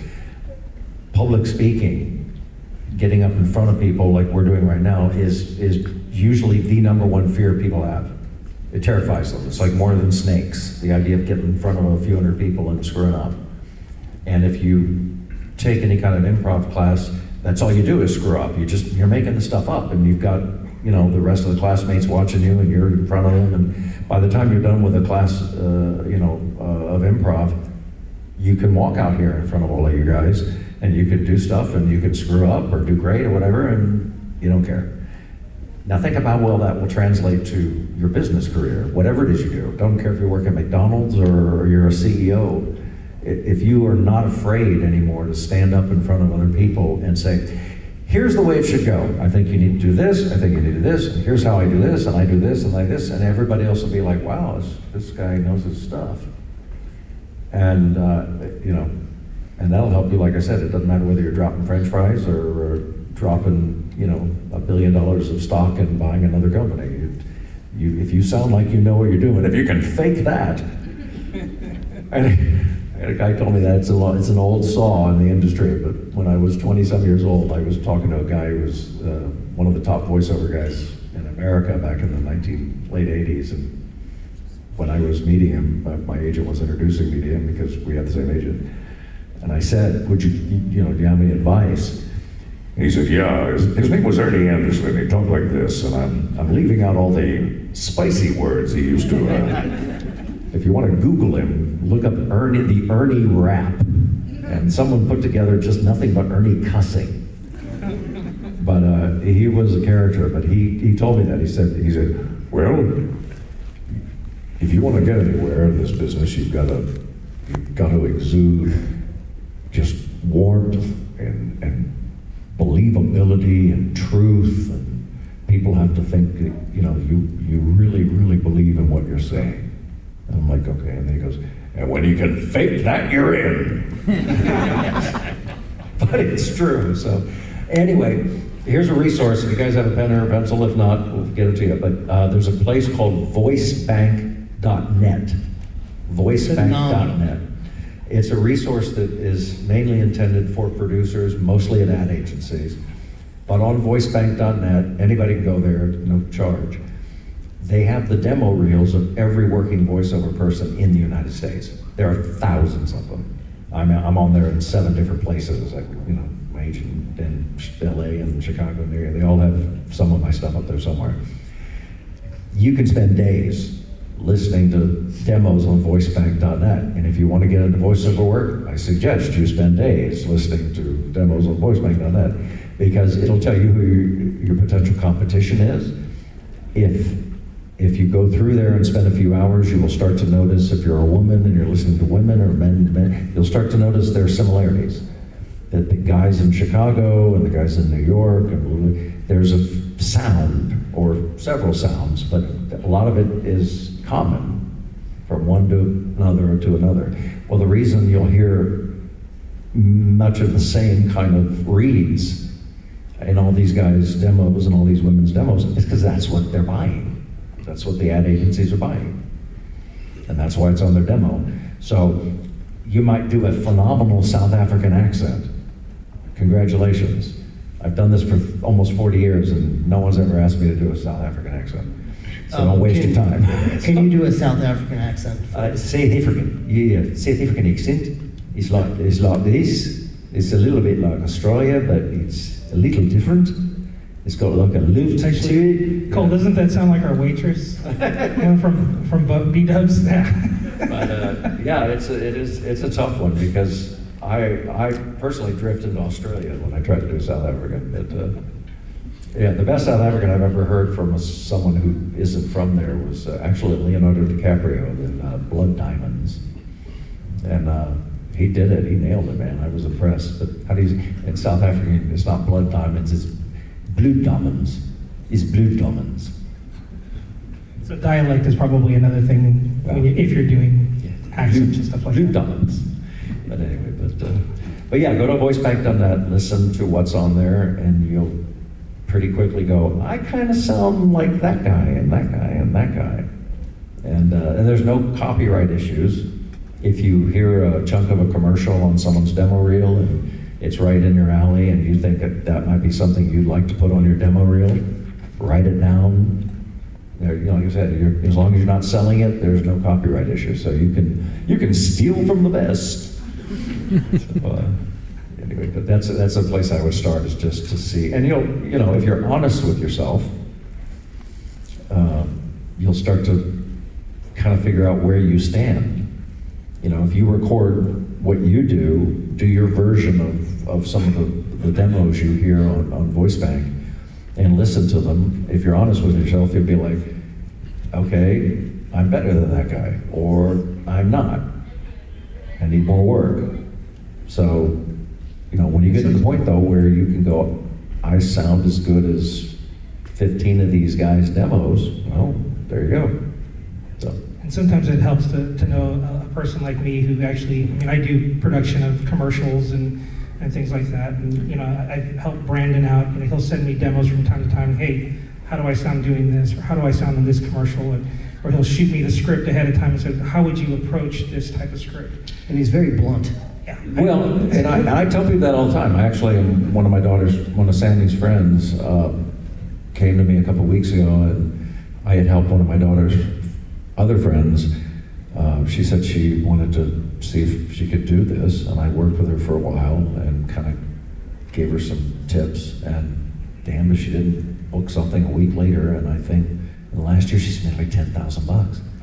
public speaking, getting up in front of people like we're doing right now, is is usually the number one fear people have. It terrifies them. It's like more than snakes, the idea of getting in front of a few hundred people and screwing up. And if you take any kind of improv class, that's all you do is screw up. You just, you're making the stuff up, and you've got, you know, the rest of the classmates watching you, and you're in front of them, and by the time you're done with a class, uh, you know, uh, of improv, you can walk out here in front of all of you guys, and you can do stuff, and you can screw up or do great or whatever, and you don't care. Now think about how well that will translate to your business career, whatever it is you do. Don't care if you work at McDonald's or you're a C E O. If you are not afraid anymore to stand up in front of other people and say, here's the way it should go. I think you need to do this, I think you need to do this, and here's how I do this, and I do this, and like this, and everybody else will be like, wow, this, this guy knows his stuff. And, uh, you know, and that'll help you, like I said, it doesn't matter whether you're dropping French fries or, or dropping, you know, a billion dollars of stock and buying another company. You, you, if you sound like you know what you're doing, if you can fake that. And, a guy told me that it's, a, it's an old saw in the industry, but when I was twenty-some years old, I was talking to a guy who was uh, one of the top voiceover guys in America back in the nineteen, late eighties, and when I was meeting him, uh, my agent was introducing me to him because we had the same agent, and I said, would you, you know, do you have any advice? And he said, yeah, his, his name was Ernie Anderson, and he talked like this, and I'm, I'm leaving out all the spicy words he used to, uh, if you want to Google him, look up Ernie, the Ernie rap, and someone put together just nothing but Ernie cussing. But uh, he was a character. But he he told me that he said he said, well, if you want to get anywhere in this business, you've got to you've got to exude just warmth and and believability and truth, and people have to think that, you know, you you really really believe in what you're saying. And I'm like, okay. And then he goes, and when you can fake that, you're in. But it's true. So anyway, here's a resource. If you guys have a pen or a pencil, if not, we'll get it to you. But uh, there's a place called voice bank dot net. voice bank dot net. It's a resource that is mainly intended for producers, mostly at ad agencies. But on voice bank dot net, anybody can go there, no charge. They have the demo reels of every working voiceover person in the United States. There are thousands of them. I'm, I'm on there in seven different places, like, you know, my agent in L A and Chicago and area. They all have some of my stuff up there somewhere. You can spend days listening to demos on voice bank dot net. And if you want to get into voiceover work, I suggest you spend days listening to demos on voice bank dot net, because it'll tell you who your, your potential competition is. If If you go through there and spend a few hours, you will start to notice, if you're a woman and you're listening to women or men to men, you'll start to notice their similarities. That the guys in Chicago and the guys in New York, and there's a sound or several sounds, but a lot of it is common from one to another or to another. Well, the reason you'll hear much of the same kind of reads in all these guys' demos and all these women's demos is because that's what they're buying. That's what the ad agencies are buying. And that's why it's on their demo. So you might do a phenomenal South African accent. Congratulations. I've done this for almost forty years and no one's ever asked me to do a South African accent. So Um, don't waste can- your time. Can you do a South African accent? Uh, South African, yeah, South African accent is like, is like this. It's a little bit like Australia, but it's a little different. It's got like a lift to it. Cole, doesn't that sound like our waitress you know, from from Bu- B-Dubs? But uh, yeah, it's a, it is it's a tough one, because I I personally drifted to Australia when I tried to do South African. But uh, yeah, the best South African I've ever heard from a, someone who isn't from there was uh, actually Leonardo DiCaprio in uh, Blood Diamonds, and uh, he did it. He nailed it, man. I was impressed. But how do you in South African? It's not Blood Diamonds. It's Blue Diamonds. It's Blue Diamonds. So dialect is probably another thing when you, if you're doing accents and stuff like Blue that. Diamonds. But anyway, but uh, but yeah, go to voice bank dot net, listen to what's on there, and you'll pretty quickly go, I kind of sound like that guy and that guy and that guy. And uh, and there's no copyright issues. If you hear a chunk of a commercial on someone's demo reel and it's right in your alley and you think that that might be something you'd like to put on your demo reel, write it down. There, you know, like I said, you're, as long as you're not selling it, there's no copyright issue. So you can you can steal from the best. So, uh, anyway, but that's a, that's a place I would start, is just to see. And you'll you know if you're honest with yourself, uh, you'll start to kind of figure out where you stand. You know, if you record what you do, do your version of, of some of the, the demos you hear on, on VoiceBank and listen to them. If you're honest with yourself, you'll be like, okay, I'm better than that guy, or I'm not. I need more work. So, you know, when you get to the point though where you can go, I sound as good as fifteen of these guys' demos, well, there you go. So. And sometimes it helps to, to know a person like me who actually, I mean, I do production of commercials and, and things like that. And, you know, I've helped Brandon out. You know, he'll send me demos from time to time. Hey, how do I sound doing this? Or how do I sound in this commercial? And, or he'll shoot me the script ahead of time and say, how would you approach this type of script? And he's very blunt. Yeah. Well, and I, and I tell people that all the time. I actually, am one of my daughter's, one of Sandy's friends uh, came to me a couple weeks ago, and I had helped one of my daughter's other friends. Uh, she said she wanted to see if she could do this, and I worked with her for a while and kind of gave her some tips, and damn if she didn't book something a week later, and I think in the last year she spent like ten thousand bucks.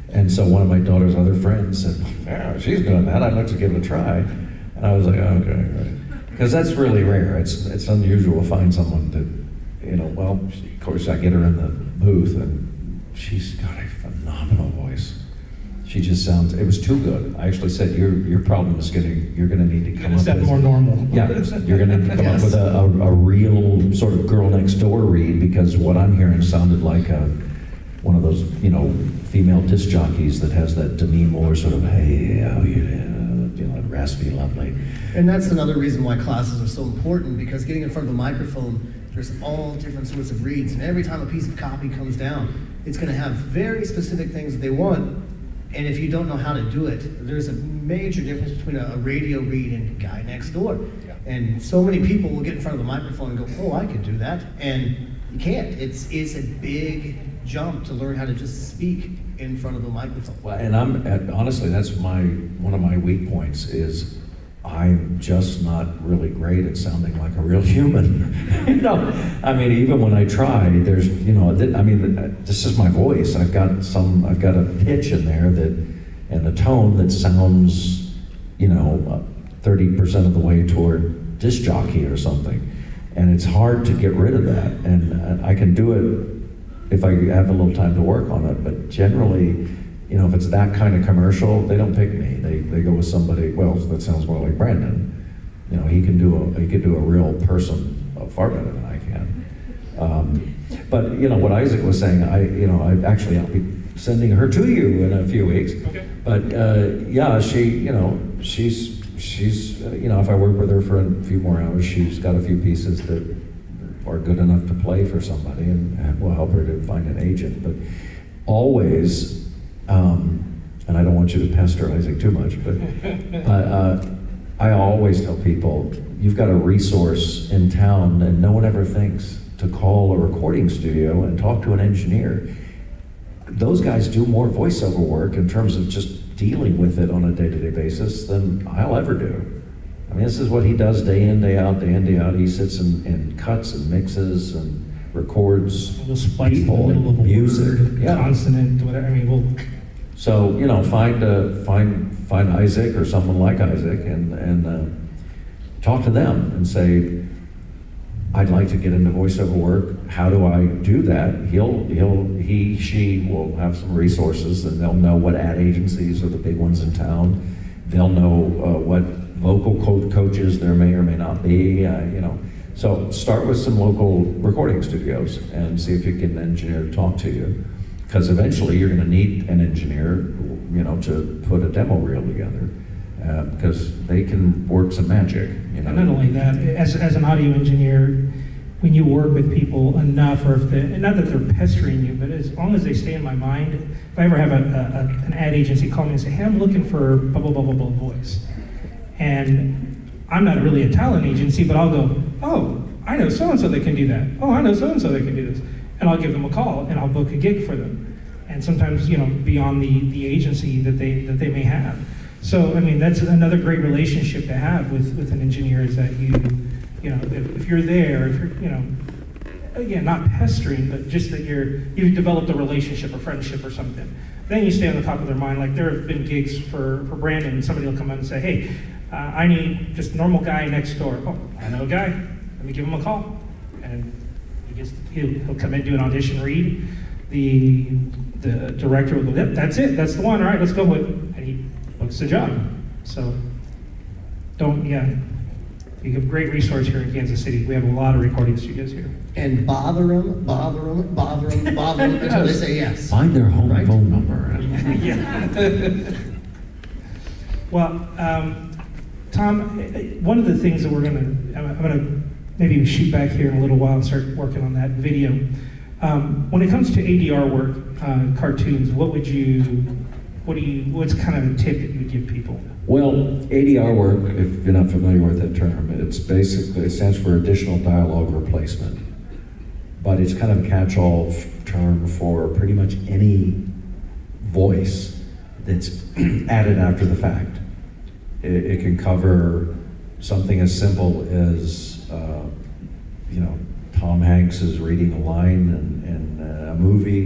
And so one of my daughter's other friends said, yeah, she's doing that, I'd like to give it a try. And I was like, oh, okay, right. Because that's really rare. It's it's unusual to find someone that, you know, well, she, of course I get her in the booth and she's got a phenomenal voice. She just sounds, it was too good. I actually said, your your problem is getting, you're gonna need to come up Sound with more normal. Yeah, you're gonna need to come Yes. up with a, a, a real sort of girl next door read, because what I'm hearing sounded like a, one of those, you know, female disc jockeys that has that Demi Moore sort of, hey, how you, you know, raspy, lovely. And that's another reason why classes are so important, because getting in front of a microphone, there's all different sorts of reads, and every time a piece of copy comes down, it's gonna have very specific things that they want, and if you don't know how to do it, there's a major difference between a, a radio read and guy next door. Yeah. And so many people will get in front of a microphone and go, oh, I could do that, and you can't. It's, it's a big jump to learn how to just speak in front of a microphone. Well, and I'm, and honestly, that's my, one of my weak points is I'm just not really great at sounding like a real human. You know, I mean, even when I try, there's, you know, I mean, this is my voice. I've got some, I've got a pitch in there that, and a tone that sounds, you know, thirty percent of the way toward disc jockey or something. And it's hard to get rid of that. And I can do it if I have a little time to work on it, but generally, you know, if it's that kind of commercial, they don't pick me. They they go with somebody, well, that sounds more like Brandon. You know, he can do a he could do a real person uh, far better than I can. Um, but you know what Isaac was saying, I you know I actually I'll be sending her to you in a few weeks. Okay. But uh, yeah, she you know she's she's uh, you know if I work with her for a few more hours, she's got a few pieces that are good enough to play for somebody, and will help her to find an agent. But always. Um, and I don't want you to pester Isaac too much, but uh, uh, I always tell people, you've got a resource in town and no one ever thinks to call a recording studio and talk to an engineer. Those guys do more voiceover work in terms of just dealing with it on a day-to-day basis than I'll ever do. I mean, this is what he does day in, day out, day in, day out. He sits and, and cuts and mixes and records people and music. Word, yeah. Consonant, whatever, I mean, we'll... So, you know, find uh, find find Isaac or someone like Isaac and, and uh, talk to them and say, I'd like to get into voiceover work. How do I do that? He'll, he'll, he, she will have some resources, and they'll know what ad agencies are the big ones in town. They'll know uh, what vocal co- coaches there may or may not be, uh, you know. So start with some local recording studios and see if you get an engineer to talk to you. Because eventually you're going to need an engineer, you know, to put a demo reel together, uh, because they can work some magic, you know. And not only that, as, as an audio engineer, when you work with people enough, or if they, and not that they're pestering you, but as long as they stay in my mind, if I ever have a, a, an ad agency call me and say, hey, I'm looking for blah, blah, blah, blah, blah voice. And I'm not really a talent agency, but I'll go, oh, I know so-and-so that can do that. Oh, I know so-and-so that can do this. And I'll give them a call and I'll book a gig for them. And sometimes, you know, beyond the, the agency that they that they may have. So, I mean, that's another great relationship to have with, with an engineer, is that you, you know, if, if you're there, if you're, you know, again, not pestering, but just that you're, you've developed a relationship, a friendship or something. Then you stay on the top of their mind. Like there have been gigs for, for Brandon, and somebody will come out and say, hey, uh, I need just a normal guy next door. Oh, I know a guy, let me give him a call. And He'll, he'll come in, do an audition read. The the director will go, yep, that's it, that's the one, all right, let's go with it. And he books the job. So don't, yeah. You have a great resource here in Kansas City. We have a lot of recording studios here. And bother them, bother them, bother them, bother them until they say yes. Find their home right? phone number. Yeah. Well, um, Tom, one of the things that we're gonna, I'm gonna maybe shoot back here in a little while and start working on that video. Um, when it comes to A D R work, uh, cartoons, what would you, what do you, what's kind of a tip that you would give people? Well, A D R work, if you're not familiar with that term, it's basically, it stands for additional dialogue replacement. But it's kind of a catch-all term for pretty much any voice that's added after the fact. It, it can cover something as simple as, uh, you know, Tom Hanks is reading a line in, in a movie,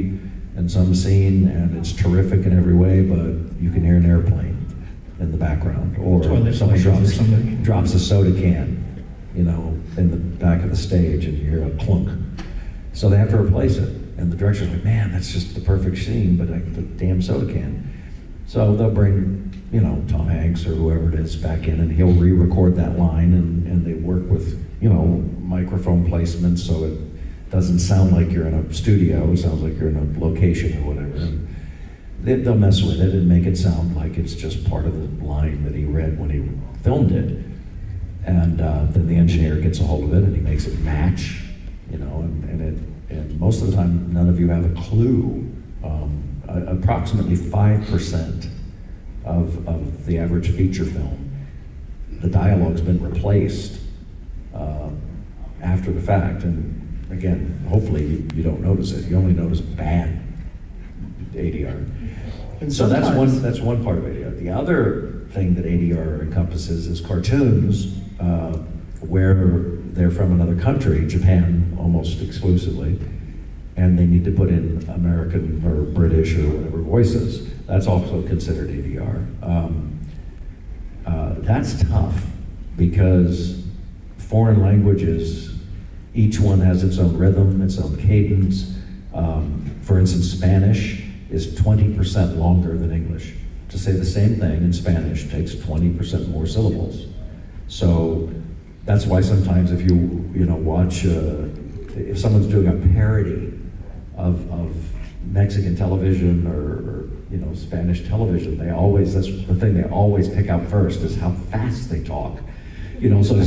and some scene, and it's terrific in every way, but you can hear an airplane in the background, or Toilet someone flushes or drops, something. drops a soda can, you know, in the back of the stage, and you hear a clunk. So they have to replace it, and the director's like, man, that's just the perfect scene, but like the damn soda can. So they'll bring, you know, Tom Hanks or whoever it is back in, and he'll re-record that line, and, and they work with, you know, microphone placements so it doesn't sound like you're in a studio, it sounds like you're in a location or whatever. And they, they'll mess with it and make it sound like it's just part of the line that he read when he filmed it. And uh, then the engineer gets a hold of it and he makes it match, you know, and, and it, and most of the time none of you have a clue. Um, uh, approximately five percent of, of the average feature film, the dialogue's been replaced uh, after the fact. And again, hopefully you, you don't notice it. You only notice bad A D R. And so that's one, that's one part of A D R. The other thing that A D R encompasses is cartoons, uh, where they're from another country, Japan almost exclusively, and they need to put in American or British or whatever voices. That's also considered A D R. Um, uh, that's tough because foreign languages, each one has its own rhythm, its own cadence. Um, for instance, Spanish is twenty percent longer than English. To say the same thing in Spanish takes twenty percent more syllables. So that's why sometimes if you you know watch, uh, if someone's doing a parody of, of Mexican television or, or you know Spanish television, they always, that's the thing they always pick out first is how fast they talk. You know, so it's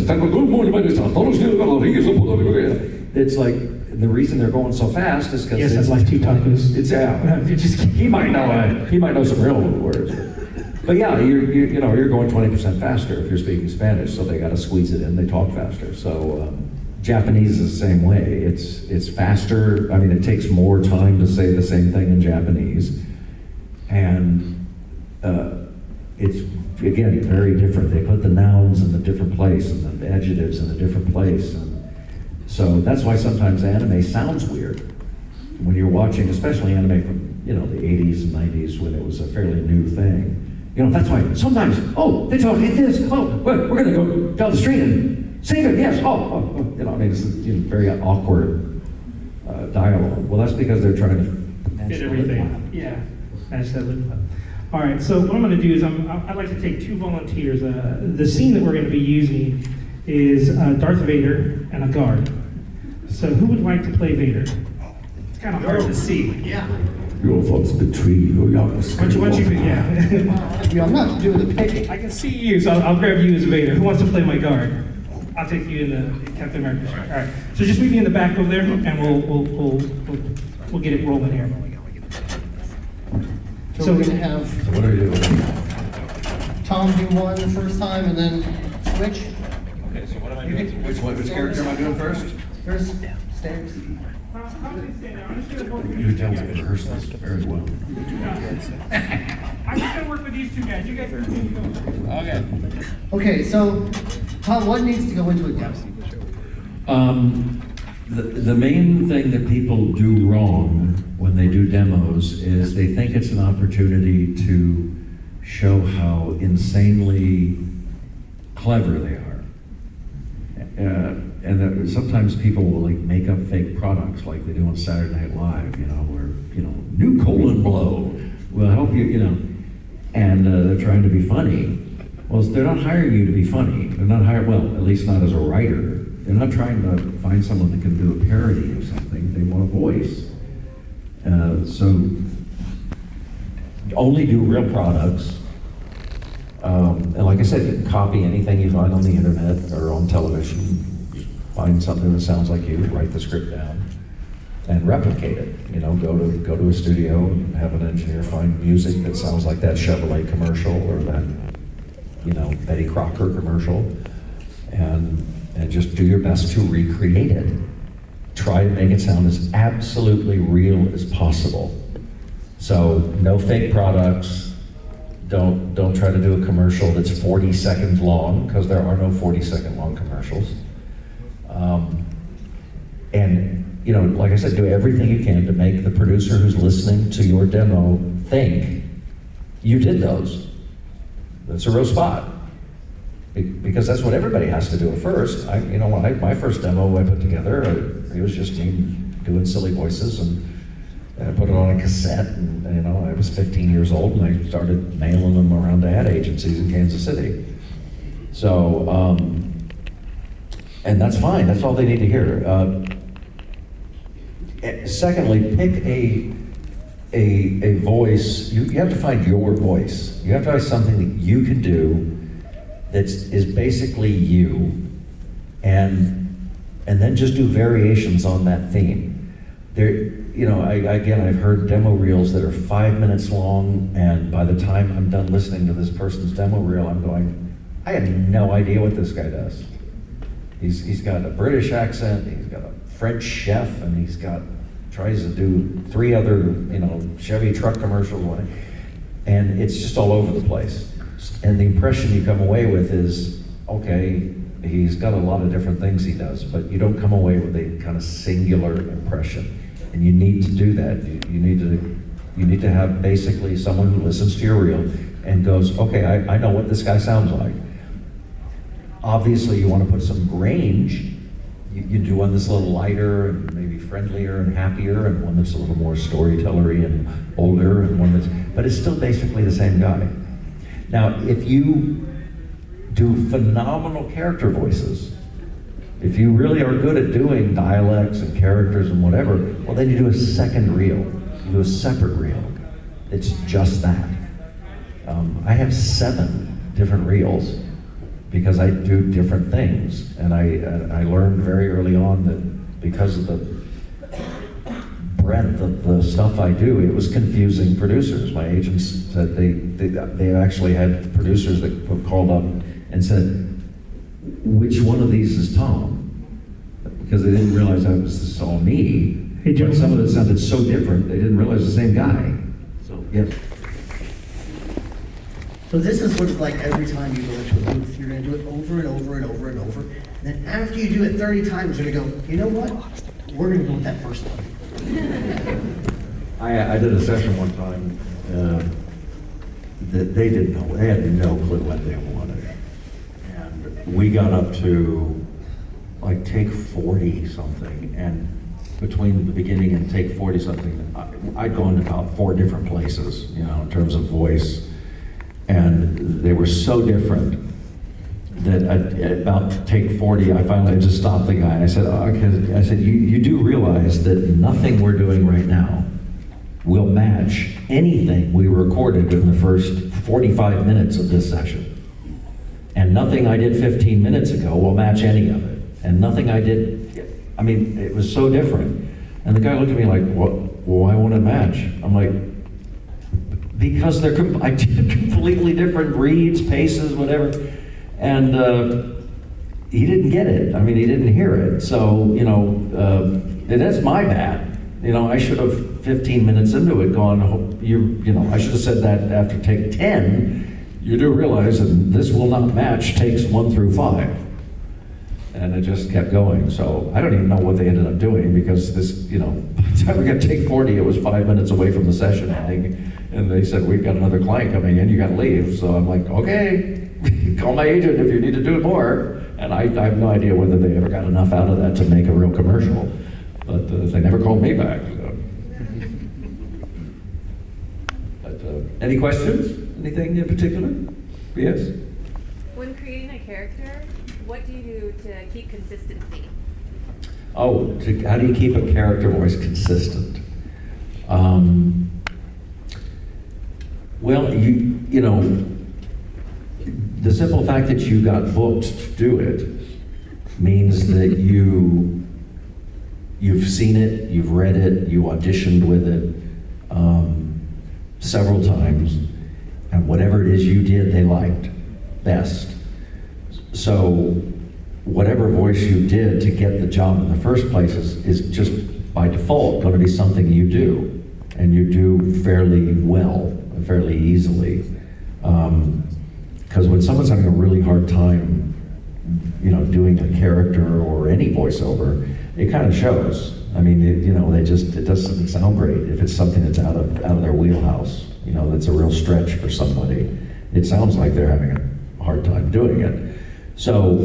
it's like, the reason they're going so fast is because Yes, it's that's like two tacos. It's yeah. You just He might know uh, he might know some real words, but yeah, you're you, you know you're going twenty percent faster if you're speaking Spanish. So they got to squeeze it in. They talk faster. So um, Japanese is the same way. It's it's faster. I mean, it takes more time to say the same thing in Japanese, and uh, it's again very different. They put the nouns in a different place and the adjectives in a different place. And, so that's why sometimes anime sounds weird when you're watching, especially anime from, you know, the eighties and nineties when it was a fairly new thing. You know, that's why sometimes, oh, they talk like this, oh, we're, we're gonna go down the street and save it, yes, oh, oh, oh. You know, I mean, it's you know, very awkward uh, dialogue. Well, that's because they're trying to fit everything. Yeah, match that lip up. All right, so what I'm gonna do is I'm, I'd like to take two volunteers. Uh, the scene that we're gonna be using is uh, Darth Vader and a guard. So who would like to play Vader? It's kind of hard to see. Yeah. Your thoughts betray your young Why don't you, why don't you, yeah. Yeah, I'm not doing the picking. I can see you, so I'll, I'll grab you as Vader. Who wants to play my guard? I'll take you in the Captain America shirt. All right. So just meet me in the back over there, and we'll we'll we'll we'll, we'll get it rolling here. So, so we're gonna have. So what are you doing? Tom do one the first time, and then switch. Okay. So what am I doing? Which one? Which character am I doing first? First, stairs. You tell me to rehearse this very well. I'm just gonna work with these two guys. You guys continue going. Okay. Okay, so Tom, what needs to go into a demo? Um, the, the main thing that people do wrong when they do demos is they think it's an opportunity to show how insanely clever they are. Uh, and uh, sometimes people will like make up fake products like they do on Saturday Night Live, you know, where, you know, new colon blow will help you, you know, and uh, they're trying to be funny. Well, they're not hiring you to be funny. They're not hired, well, at least not as a writer. They're not trying to find someone that can do a parody of something. They want a voice. Uh, so only do real products. Um, and like I said, you can copy anything you find on the internet or on television. Find something that sounds like you, write the script down, and replicate it. You know, go to go to a studio and have an engineer find music that sounds like that Chevrolet commercial or that, you know, Betty Crocker commercial, and and just do your best to recreate it. Try to make it sound as absolutely real as possible. So no fake products. Don't don't try to do a commercial that's forty seconds long, because there are no forty second long commercials. Um, and you know, like I said, do everything you can to make the producer who's listening to your demo think you did those. That's a real spot. Be- Because that's what everybody has to do at first. I, you know, when I, my first demo I put together, I, it was just me doing silly voices, and, and I put it on a cassette, and, and, you know, I was fifteen years old, and I started mailing them around to ad agencies in Kansas City. So, um, and that's fine, that's all they need to hear. Uh, secondly, pick a, a, a voice, you, you have to find your voice. You have to find something that you can do that is basically you, and and then just do variations on that theme. There, you know, I, again, I've heard demo reels that are five minutes long, and by the time I'm done listening to this person's demo reel, I'm going, I have no idea what this guy does. He's he's got a British accent, he's got a French chef, and he's got tries to do three other, you know, Chevy truck commercials, and it's just all over the place. And the impression you come away with is, okay, he's got a lot of different things he does, but you don't come away with a kind of singular impression. And you need to do that. You, you need to you need to have basically someone who listens to your reel and goes, okay, I, I know what this guy sounds like. Obviously, you want to put some range. You, you do one that's a little lighter and maybe friendlier and happier, and one that's a little more storytellery and older, and one that's, but it's still basically the same guy. Now, if you do phenomenal character voices, if you really are good at doing dialects and characters and whatever, well, then you do a second reel. You do a separate reel. It's just that. Um, I have seven different reels because I do different things. And I, I learned very early on that because of the breadth of the stuff I do, it was confusing producers. My agents said they, they, they actually had producers that called up and said, which one of these is Tom? Because they didn't realize I was this all me. Hey, Joe, some of it sounded so different, they didn't realize the same guy. So, yes. So this is what it's like every time you go into a booth. You're going to do it over and over and over and over. And then after you do it thirty times, you're going to go, you know what? We're going to go with that first one. I, I did a session one time uh, that they didn't know. They had no clue what they wanted. And we got up to like take forty something, and between the beginning and take forty something, I, I'd gone to about four different places, you know, in terms of voice. And they were so different that at, at about take forty, I finally just stopped the guy and I said, oh, okay. I said, you, you do realize that nothing we're doing right now will match anything we recorded in the first forty-five minutes of this session. And nothing I did fifteen minutes ago will match any of it. And nothing I did, I mean, it was so different. And the guy looked at me like, what, why won't it match? I'm like, because they're, com- I did completely different reads, paces, whatever. And uh, he didn't get it. I mean, he didn't hear it. So, you know, uh, and that's my bad. You know, I should have fifteen minutes into it gone, you, you know, I should have said that after take ten, you do realize that this will not match takes one through five. And it just kept going. So I don't even know what they ended up doing, because this, you know, by the time we got to take forty, it was five minutes away from the session ending. And they said, we've got another client coming in, you got to leave. So I'm like, okay, call my agent if you need to do more. And I, I have no idea whether they ever got enough out of that to make a real commercial. But uh, they never called me back. So. But uh, any questions? Anything in particular? Yes? When creating a character, what do you do to keep consistency? Oh, to, how do you keep a character voice consistent? Um, well, you you know, the simple fact that you got booked to do it means that you you've seen it, you've read it, you auditioned with it um, several times, and whatever it is you did, they liked best. So whatever voice you did to get the job in the first place is, is just by default going to be something you do, and you do fairly well, fairly easily. Because um, when someone's having a really hard time, you know, doing a character or any voiceover, it kind of shows. I mean, it, you know, they just, it doesn't sound great if it's something that's out of, out of their wheelhouse, you know, that's a real stretch for somebody. It sounds like they're having a hard time doing it. So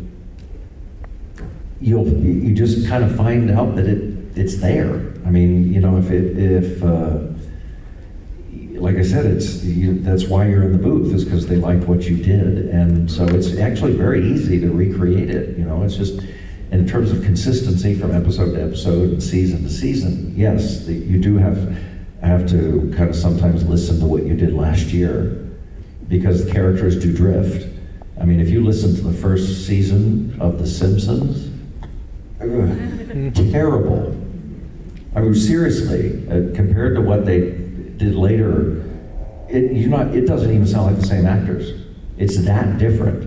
you'll, you just kind of find out that it, it's there. I mean, you know, if it, if, uh, like I said, it's, you, that's why you're in the booth, is because they liked what you did. And so it's actually very easy to recreate it, you know, it's just, in terms of consistency from episode to episode and season to season, yes, the, you do have, have to kind of sometimes listen to what you did last year, because characters do drift. I mean, if you listen to the first season of The Simpsons, ugh, terrible. I mean, seriously, uh, compared to what they did later, it, you're not, it doesn't even sound like the same actors. It's that different.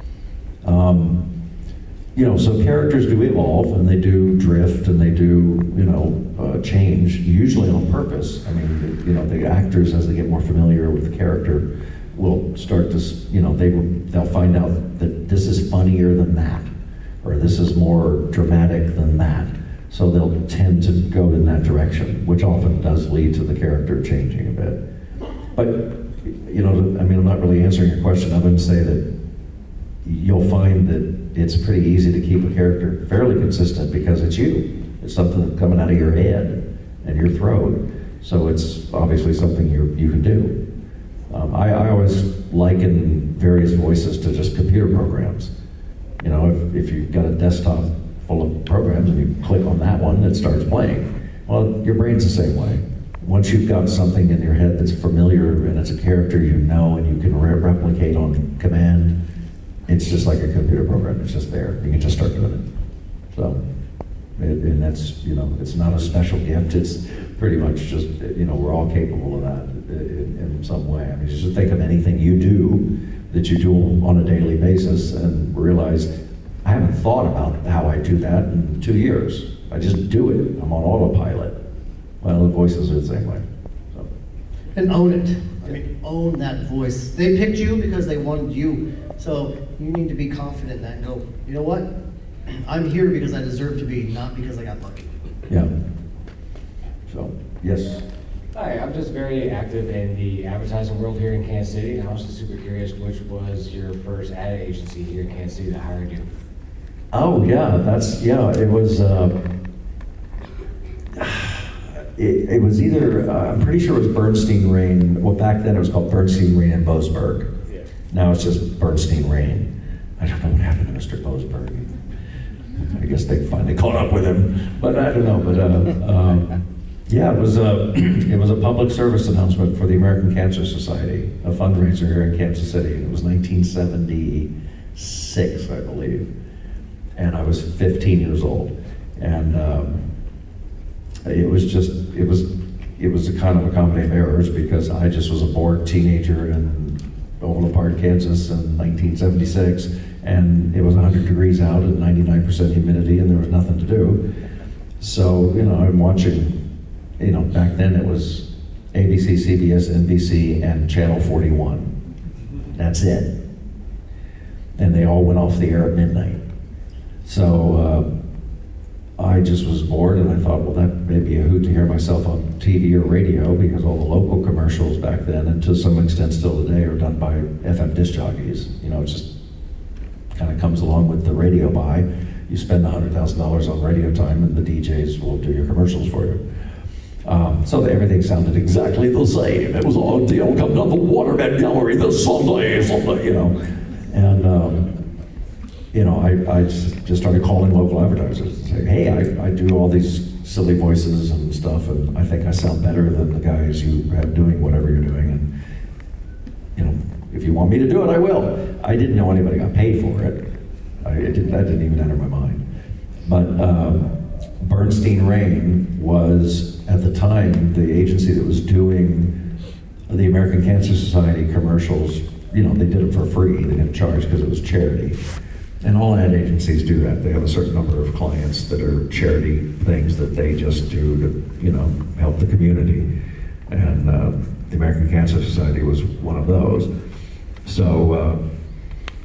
Um, you know, so characters do evolve, and they do drift, and they do, you know, uh, change, usually on purpose. I mean, the, you know, the actors, as they get more familiar with the character, will start to, you know, they will, they'll find out that this is funnier than that, or this is more dramatic than that. So they'll tend to go in that direction, which often does lead to the character changing a bit. But, you know, I mean, I'm not really answering your question other than say that you'll find that it's pretty easy to keep a character fairly consistent because it's you. It's something coming out of your head and your throat. So it's obviously something you you can do. Um, I, I always liken various voices to just computer programs. You know, if, if you've got a desktop full of programs and you click on that one, it starts playing. Well, your brain's the same way. Once you've got something in your head that's familiar and it's a character you know and you can re replicate on command, it's just like a computer program. It's just there. You can just start doing it. So, it, and that's, you know, it's not a special gift. It's pretty much just, you know, we're all capable of that in, in some way. I mean, just think of anything you do that you do on a daily basis and realize, I haven't thought about how I do that in two years. I just do it. I'm on autopilot. Well, the voices are the same way. So. And own it. I mean, own that voice. They picked you because they wanted you. So you need to be confident in that and go, you know what? I'm here because I deserve to be, not because I got lucky. Yeah. So, yes. Hi, I'm just very active in the advertising world here in Kansas City, and I was just super curious, which was your first ad agency here in Kansas City that hired you? Oh, yeah, that's, yeah, it was, uh, it, it was either, uh, I'm pretty sure it was Bernstein Rain. Well, back then it was called Bernstein Rain in Boasberg. Yeah. Now it's just Bernstein Rain. I don't know what happened to Mister Boasberg. I guess they finally caught up with him, but I don't know, but, uh, um, yeah, it was a, it was a public service announcement for the American Cancer Society, a fundraiser here in Kansas City. It was nineteen seventy-six, I believe, and I was fifteen years old. And um, it was just, it was, it was a kind of a comedy of errors because I just was a bored teenager in Overland Park, Kansas in nineteen seventy-six, and it was one hundred degrees out and ninety-nine percent humidity, and there was nothing to do. So, you know, I'm watching. You know, back then it was A B C, C B S, N B C, and Channel forty-one. That's it. And they all went off the air at midnight. So uh, I just was bored, and I thought, well, that may be a hoot to hear myself on T V or radio, because all the local commercials back then, and to some extent still today, are done by F M disc jockeys. You know, it just kind of comes along with the radio buy. You spend one hundred thousand dollars on radio time, and the D Js will do your commercials for you. Um, so everything sounded exactly the same. It was all, you know, come down the Waterman Gallery this Sunday, Sunday, you know. And, um, you know, I, I just started calling local advertisers and saying, hey, I, I do all these silly voices and stuff, and I think I sound better than the guys you have doing whatever you're doing. And, you know, if you want me to do it, I will. I didn't know anybody got paid for it. I, it didn't, that didn't even enter my mind. But um, Bernstein Rain was, at the time, the agency that was doing the American Cancer Society commercials. You know, they did it for free. They didn't charge because it was charity. And all ad agencies do that. They have a certain number of clients that are charity things that they just do to, you know, help the community. And uh, the American Cancer Society was one of those. So uh,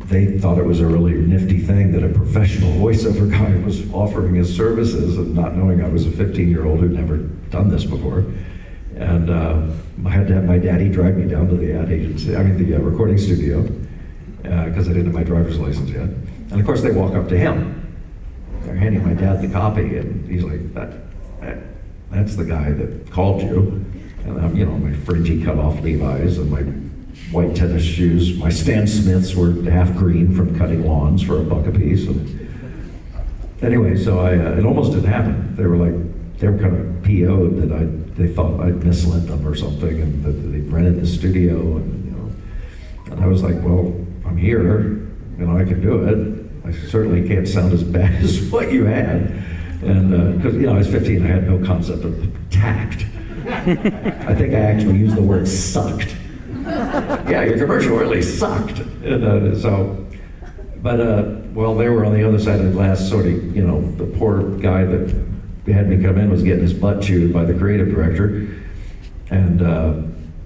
they thought it was a really nifty thing that a professional voiceover guy was offering his services, and not knowing I was a fifteen-year-old who'd never done this before. And uh, I had to have my daddy drive me down to the ad agency, I mean the uh, recording studio, because uh, I didn't have my driver's license yet. And of course they walk up to him. They're handing my dad the copy, and he's like, that, that that's the guy that called you. And I'm, you know, my fringy cut-off Levi's and my white tennis shoes. My Stan Smiths were half green from cutting lawns for a buck a piece. And anyway, so I, uh, it almost didn't happen. They were like, they were kind of P O'd that I, they thought I'd misled them or something, and that they rented the studio, and you know. And I was like, well, I'm here, you know, I can do it. I certainly can't sound as bad as what you had. And because, uh, you know, I was fifteen, I had no concept of tact. I think I actually used the word sucked. Yeah, your commercial really sucked. And uh, so, but, uh, well, they were on the other side of the glass, sort of, you know, the poor guy that had me come in was getting his butt chewed by the creative director. And uh,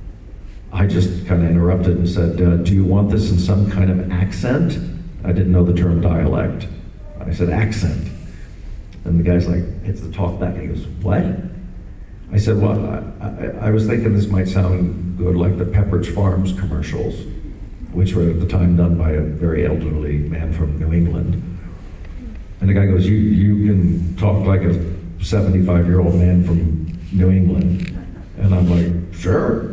I just kind of interrupted and said, uh, do you want this in some kind of accent? I didn't know the term dialect. I said, accent. And the guy's like, hits the talk back, and he goes, what? I said, well, I, I, I was thinking this might sound good like the Pepperidge Farms commercials, which were at the time done by a very elderly man from New England. And the guy goes, you, you can talk like a seventy-five-year-old man from New England. And I'm like, sure.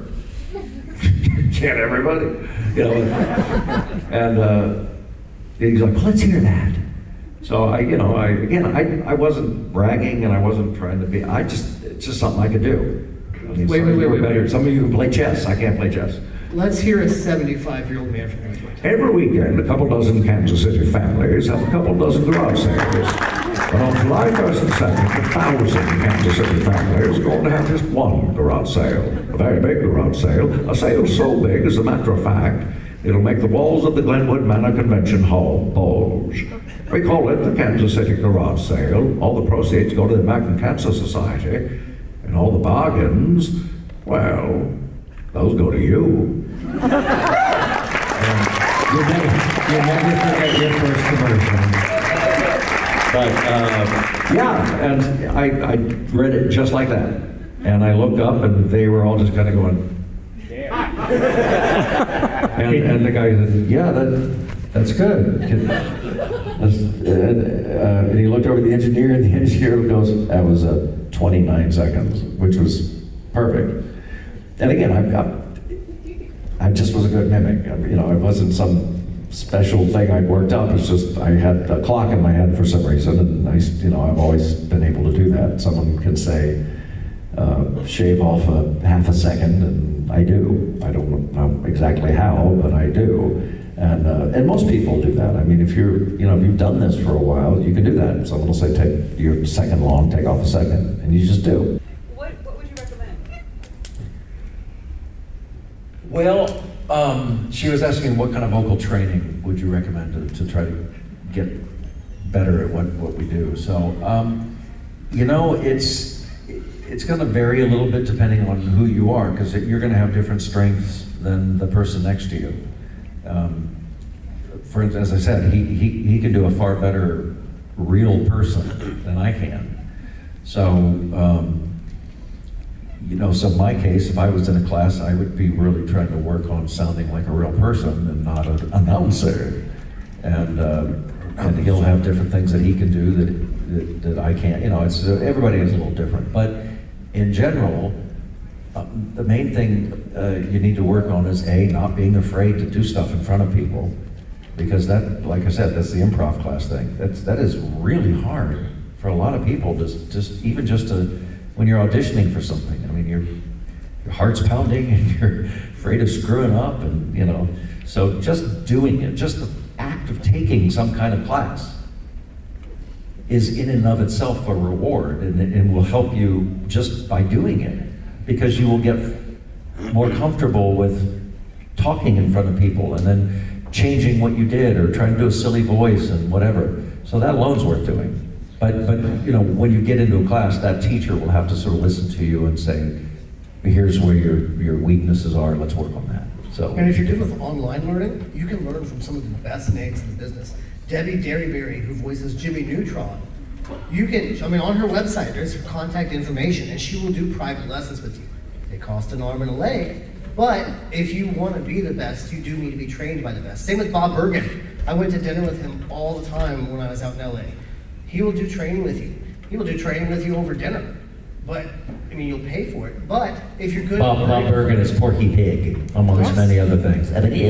Can't everybody? You know, and uh, he's like, let's hear that. So I, you know, I again, I, I wasn't bragging and I wasn't trying to be, I just, it's just something I could do. I mean, Wait, some wait, of you wait, are wait, better- wait. Some of you can play chess, I can't play chess. Let's hear a seventy-five-year-old man from New England. Every weekend, a couple dozen Kansas City families have a couple dozen garage sales. But on July first and second, a thousand Kansas City families are going to have just one garage sale. A very big garage sale. A sale so big, as a matter of fact, it'll make the walls of the Glenwood Manor Convention Hall bulge. We call it the Kansas City Garage Sale. All the proceeds go to the American Cancer Society. And all the bargains, well, those go to you. You'll never, you'll never forget your first commercial. But uh, yeah, and I, I read it just like that. And I looked up and they were all just kind of going, and, and the guy said, yeah, that, that's good. That's, and, uh, and he looked over at the engineer, and the engineer goes, that was uh, twenty-nine seconds, which was perfect. And again, I, I, I just was a good mimic. I, you know, it wasn't some special thing I'd worked up. It's just I had a clock in my head for some reason, and I, you know, I've always been able to do that. Someone can say, uh, shave off a half a second, and I do. I don't know exactly how, but I do. And uh, and most people do that. I mean, if you're, you know, if you've done this for a while, you can do that. Someone will say, take your second long, take off a second, and you just do. What What would you recommend? Well, um, she was asking what kind of vocal training would you recommend to, to try to get better at what, what we do. So, um, you know, it's it's going to vary a little bit depending on who you are, because you're going to have different strengths than the person next to you. Um, for instance, as I said, he, he, he can do a far better real person than I can. So, um, you know, so in my case, if I was in a class, I would be really trying to work on sounding like a real person and not an announcer. And uh, and he'll have different things that he can do that that, that I can't. You know, it's uh, everybody is a little different. But in general, um, the main thing uh, you need to work on is A, not being afraid to do stuff in front of people, because that, like I said, that's the improv class thing. That's that is really hard for a lot of people. Just just even just to when you're auditioning for something. I mean, your your heart's pounding and you're afraid of screwing up, and you know. So just doing it, just the act of taking some kind of class, is in and of itself a reward, and, and will help you just by doing it, because you will get more comfortable with talking in front of people, and then changing what you did, or trying to do a silly voice and whatever. So that alone's worth doing. But, but you know, when you get into a class, that teacher will have to sort of listen to you and say, here's where your, your weaknesses are, let's work on that. So. And if you're good with online learning, you can learn from some of the best names in the business. Debbie Derryberry, who voices Jimmy Neutron. You can, I mean, on her website, there's her contact information, and she will do private lessons with you. They cost an arm and a leg, but if you want to be the best, you do need to be trained by the best. Same with Bob Bergen. I went to dinner with him all the time when I was out in L A. He will do training with you. He will do training with you over dinner. But, I mean, you'll pay for it. But if you're good Bob, at Bob Bergen is Porky Pig, amongst Yes. many other things.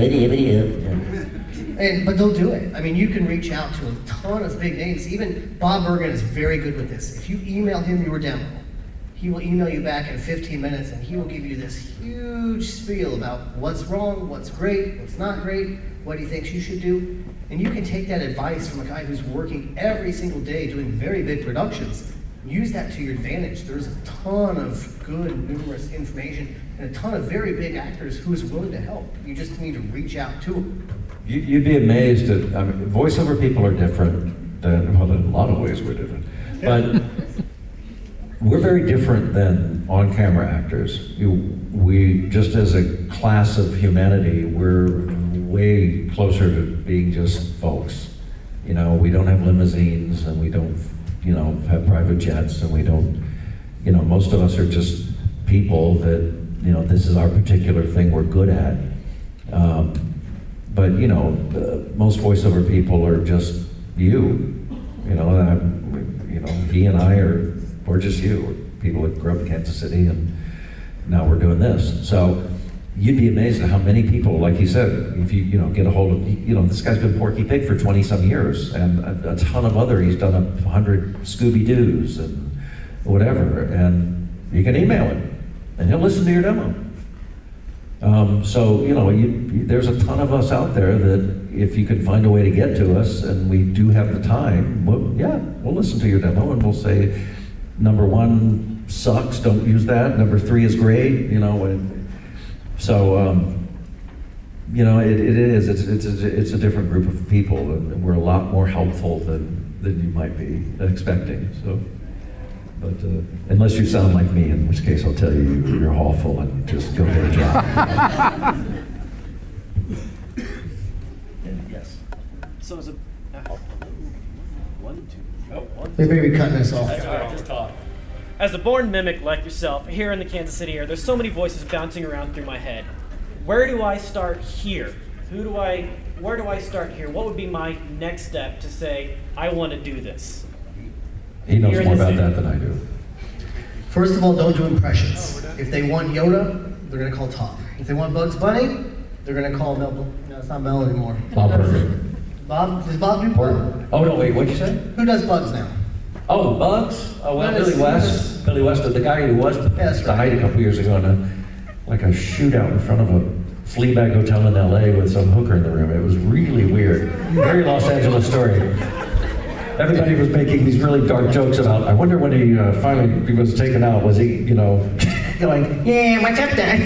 And, but they'll do it. I mean, you can reach out to a ton of big names. Even Bob Bergen is very good with this. If you email him your demo, he will email you back in fifteen minutes, and he will give you this huge spiel about what's wrong, what's great, what's not great, what he thinks you should do. And you can take that advice from a guy who's working every single day doing very big productions. Use that to your advantage. There's a ton of good, numerous information and a ton of very big actors who is willing to help. You just need to reach out to them. You, you'd be amazed at, I mean, voiceover people are different than, well, in a lot of ways we're different. But we're very different than on-camera actors. You, we, just as a class of humanity, we're way closer to being just folks. You know, we don't have limousines, and we don't, you know, have private jets, and we don't, you know, most of us are just people that, you know, this is our particular thing we're good at. Um, but, you know, uh, most voiceover people are just you. You know, and I'm, you know, he and I are, we're just you. We're people that grew up in Kansas City, and now we're doing this. So you'd be amazed at how many people, like you said, if you, you know, get a hold of, you know, this guy's been Porky Pig for twenty some years, and a, a ton of other, he's done a hundred Scooby-Doos and whatever, and you can email him, and he'll listen to your demo. Um, so, you know, you, you, there's a ton of us out there that if you can find a way to get to us, and we do have the time, well, yeah, we'll listen to your demo, and we'll say, number one sucks, don't use that, number three is great, you know, and so, um, you know, it, it is, it's, it's, a, it's a different group of people, and we're a lot more helpful than, than you might be expecting, so. But uh, unless you sound like me, in which case I'll tell you you're awful and just go get a job. Yes. So is it uh, one, two, oh, one, They may be cutting us off. That's all right, just talk. As a born mimic like yourself, here in the Kansas City area, there's so many voices bouncing around through my head. Where do I start here? Who do I, where do I start here? What would be my next step to say, I want to do this? He knows Here more in the about city. that than I do. First of all, don't do impressions. If they want Yoda, they're gonna call Tom. If they want Bugs Bunny, they're gonna call Mel. No, it's not Mel anymore. Bob Bergen. Bob, does Bob do Bugs? Oh, no, wait, what'd you say? Who does Bugs now? Oh, Bugs? Oh, well, That is- Billy West. Billy West, the guy who was that's died a couple years ago in a, like a shootout in front of a Fleabag hotel in L A with some hooker in the room. It was really weird. Very Los Angeles story. Everybody was making these really dark jokes about, I wonder when he uh, finally he was taken out, was he, you know, going, yeah, what's up, Dad?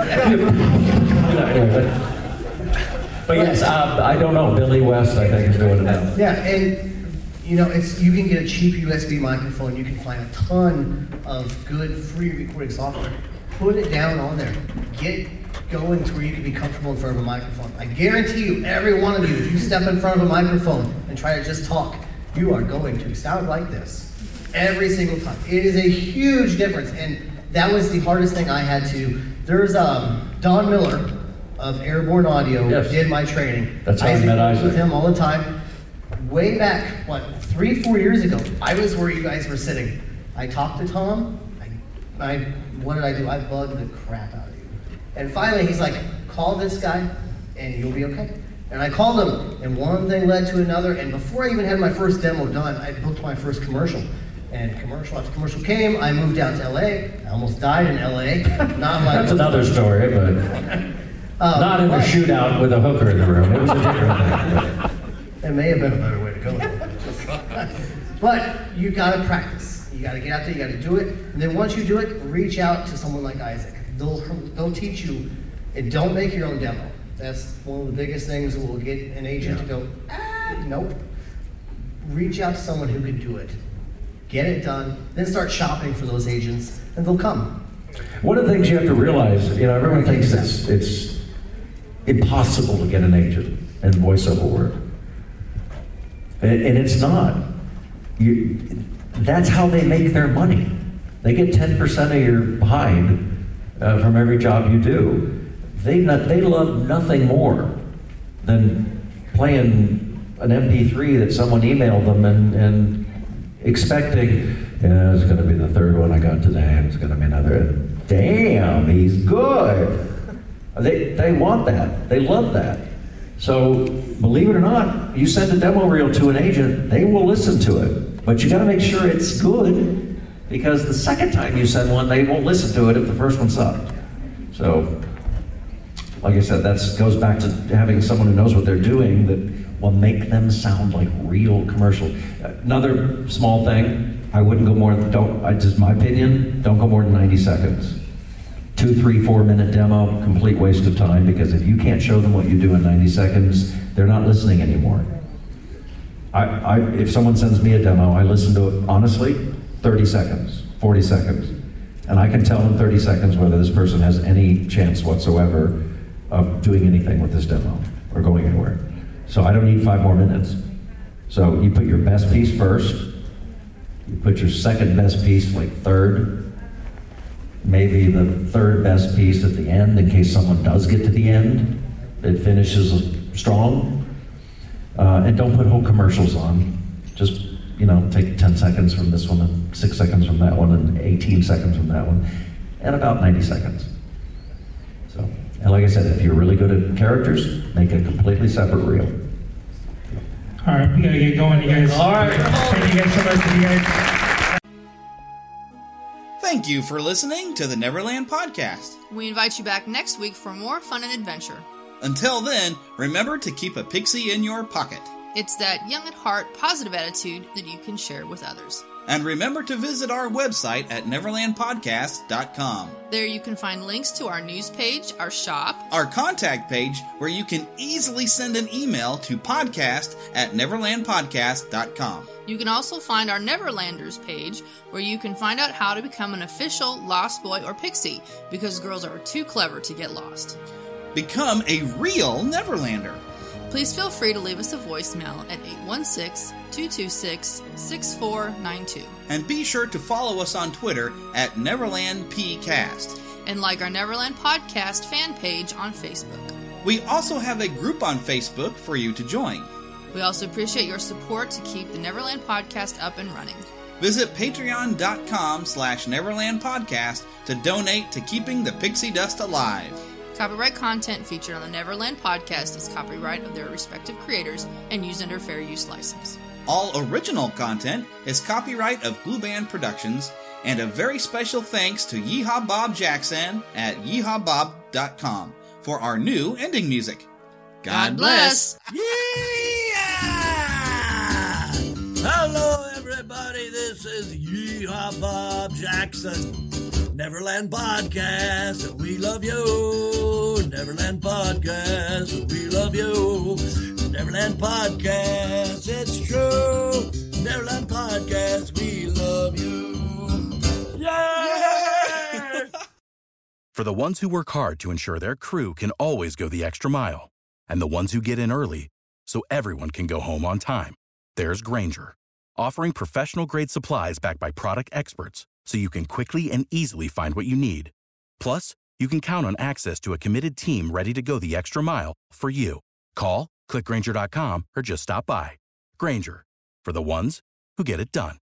But yes, uh, I don't know. Billy West, I think, is doing it now. Yeah, and you know, it's you can get a cheap U S B microphone. You can find a ton of good free recording software. Put it down on there. Get going to where you can be comfortable in front of a microphone. I guarantee you, every one of you, if you step in front of a microphone and try to just talk, you are going to sound like this every single time. It is a huge difference, and that was the hardest thing I had to. There's um, Don Miller of Airborne Audio Yes. did my training. That's how I met works Isaac. with him all the time. Way back, what, three, four years ago, I was where you guys were sitting. I talked to Tom. I, I what did I do? I bugged the crap out of you. And finally, he's like, call this guy, and you'll be okay. And I called him, and one thing led to another, and before I even had my first demo done, I booked my first commercial. And commercial after commercial came, I moved out to L A. I almost died in L A. Not like That's another story, but Um, not in a but- shootout with a hooker in the room. It was a different thing. It may have been a better way to go. But you gotta practice. You gotta get out there, you gotta do it. And then once you do it, reach out to someone like Isaac. They'll, they'll teach you, and don't make your own demo. That's one of the biggest things that will get an agent to go, ah, nope. Reach out to someone who can do it. Get it done, then start shopping for those agents, and they'll come. One of the things you have to realize, you know, everyone thinks it's, it's impossible to get an agent in voiceover work. And, and it's not. You, that's how they make their money. They get ten percent of your behind uh, from every job you do. They, not, they love nothing more than playing an M P three that someone emailed them and, and expecting, yeah, it's going to be the third one I got today, and it's going to be another. Damn, he's good. They, they want that. They love that. So, believe it or not, you send a demo reel to an agent, they will listen to it. But you got to make sure it's good, because the second time you send one, they won't listen to it if the first one sucked. So, like I said, that goes back to having someone who knows what they're doing that will make them sound like real commercial. Another small thing, I wouldn't go more than, don't, I just, my opinion, don't go more than ninety seconds. Two, three, four minute demo, complete waste of time, because if you can't show them what you do in ninety seconds, they're not listening anymore. I, I, if someone sends me a demo, I listen to it, honestly, thirty seconds, forty seconds. And I can tell in thirty seconds whether this person has any chance whatsoever of doing anything with this demo or going anywhere. So I don't need five more minutes. So you put your best piece first, you put your second best piece like third, maybe the third best piece at the end in case someone does get to the end. It finishes strong. Uh, and don't put whole commercials on. Just, you know, take ten seconds from this one, and six seconds from that one, and eighteen seconds from that one, and about ninety seconds. So, and like I said, if you're really good at characters, make a completely separate reel. All right, we gotta get going, you guys. All right, thank you guys so much, you guys. Thank you for listening to the Neverland Podcast. We invite you back next week for more fun and adventure. Until then, remember to keep a pixie in your pocket. It's that young at heart, positive attitude that you can share with others. And remember to visit our website at neverland podcast dot com. There you can find links to our news page, our shop, our contact page, where you can easily send an email to podcast at neverland podcast dot com. You can also find our Neverlanders page, where you can find out how to become an official Lost Boy or Pixie, because girls are too clever to get lost. Become a real Neverlander. Please feel free to leave us a voicemail at eight one six, two two six, six four nine two. And be sure to follow us on Twitter at NeverlandPcast. And like our Neverland Podcast fan page on Facebook. We also have a group on Facebook for you to join. We also appreciate your support to keep the Neverland Podcast up and running. Visit patreon.com slash Neverland Podcast to donate to keeping the pixie dust alive. Copyright content featured on the Neverland Podcast is copyright of their respective creators and used under fair use license. All original content is copyright of Blue Band Productions, and a very special thanks to Yeehaw Bob Jackson at yeehaw bob dot com for our new ending music. God, God bless! Yeah! Hello, everybody. This is Yeehaw Bob Jackson. Neverland Podcast, we love you. Neverland Podcast, we love you. Neverland Podcast, it's true. Neverland Podcast, we love you. Yeah! For the ones who work hard to ensure their crew can always go the extra mile, and the ones who get in early so everyone can go home on time, there's Grainger, offering professional-grade supplies backed by product experts, so you can quickly and easily find what you need. Plus, you can count on access to a committed team ready to go the extra mile for you. Call, click Grainger dot com, or just stop by. Grainger, for the ones who get it done.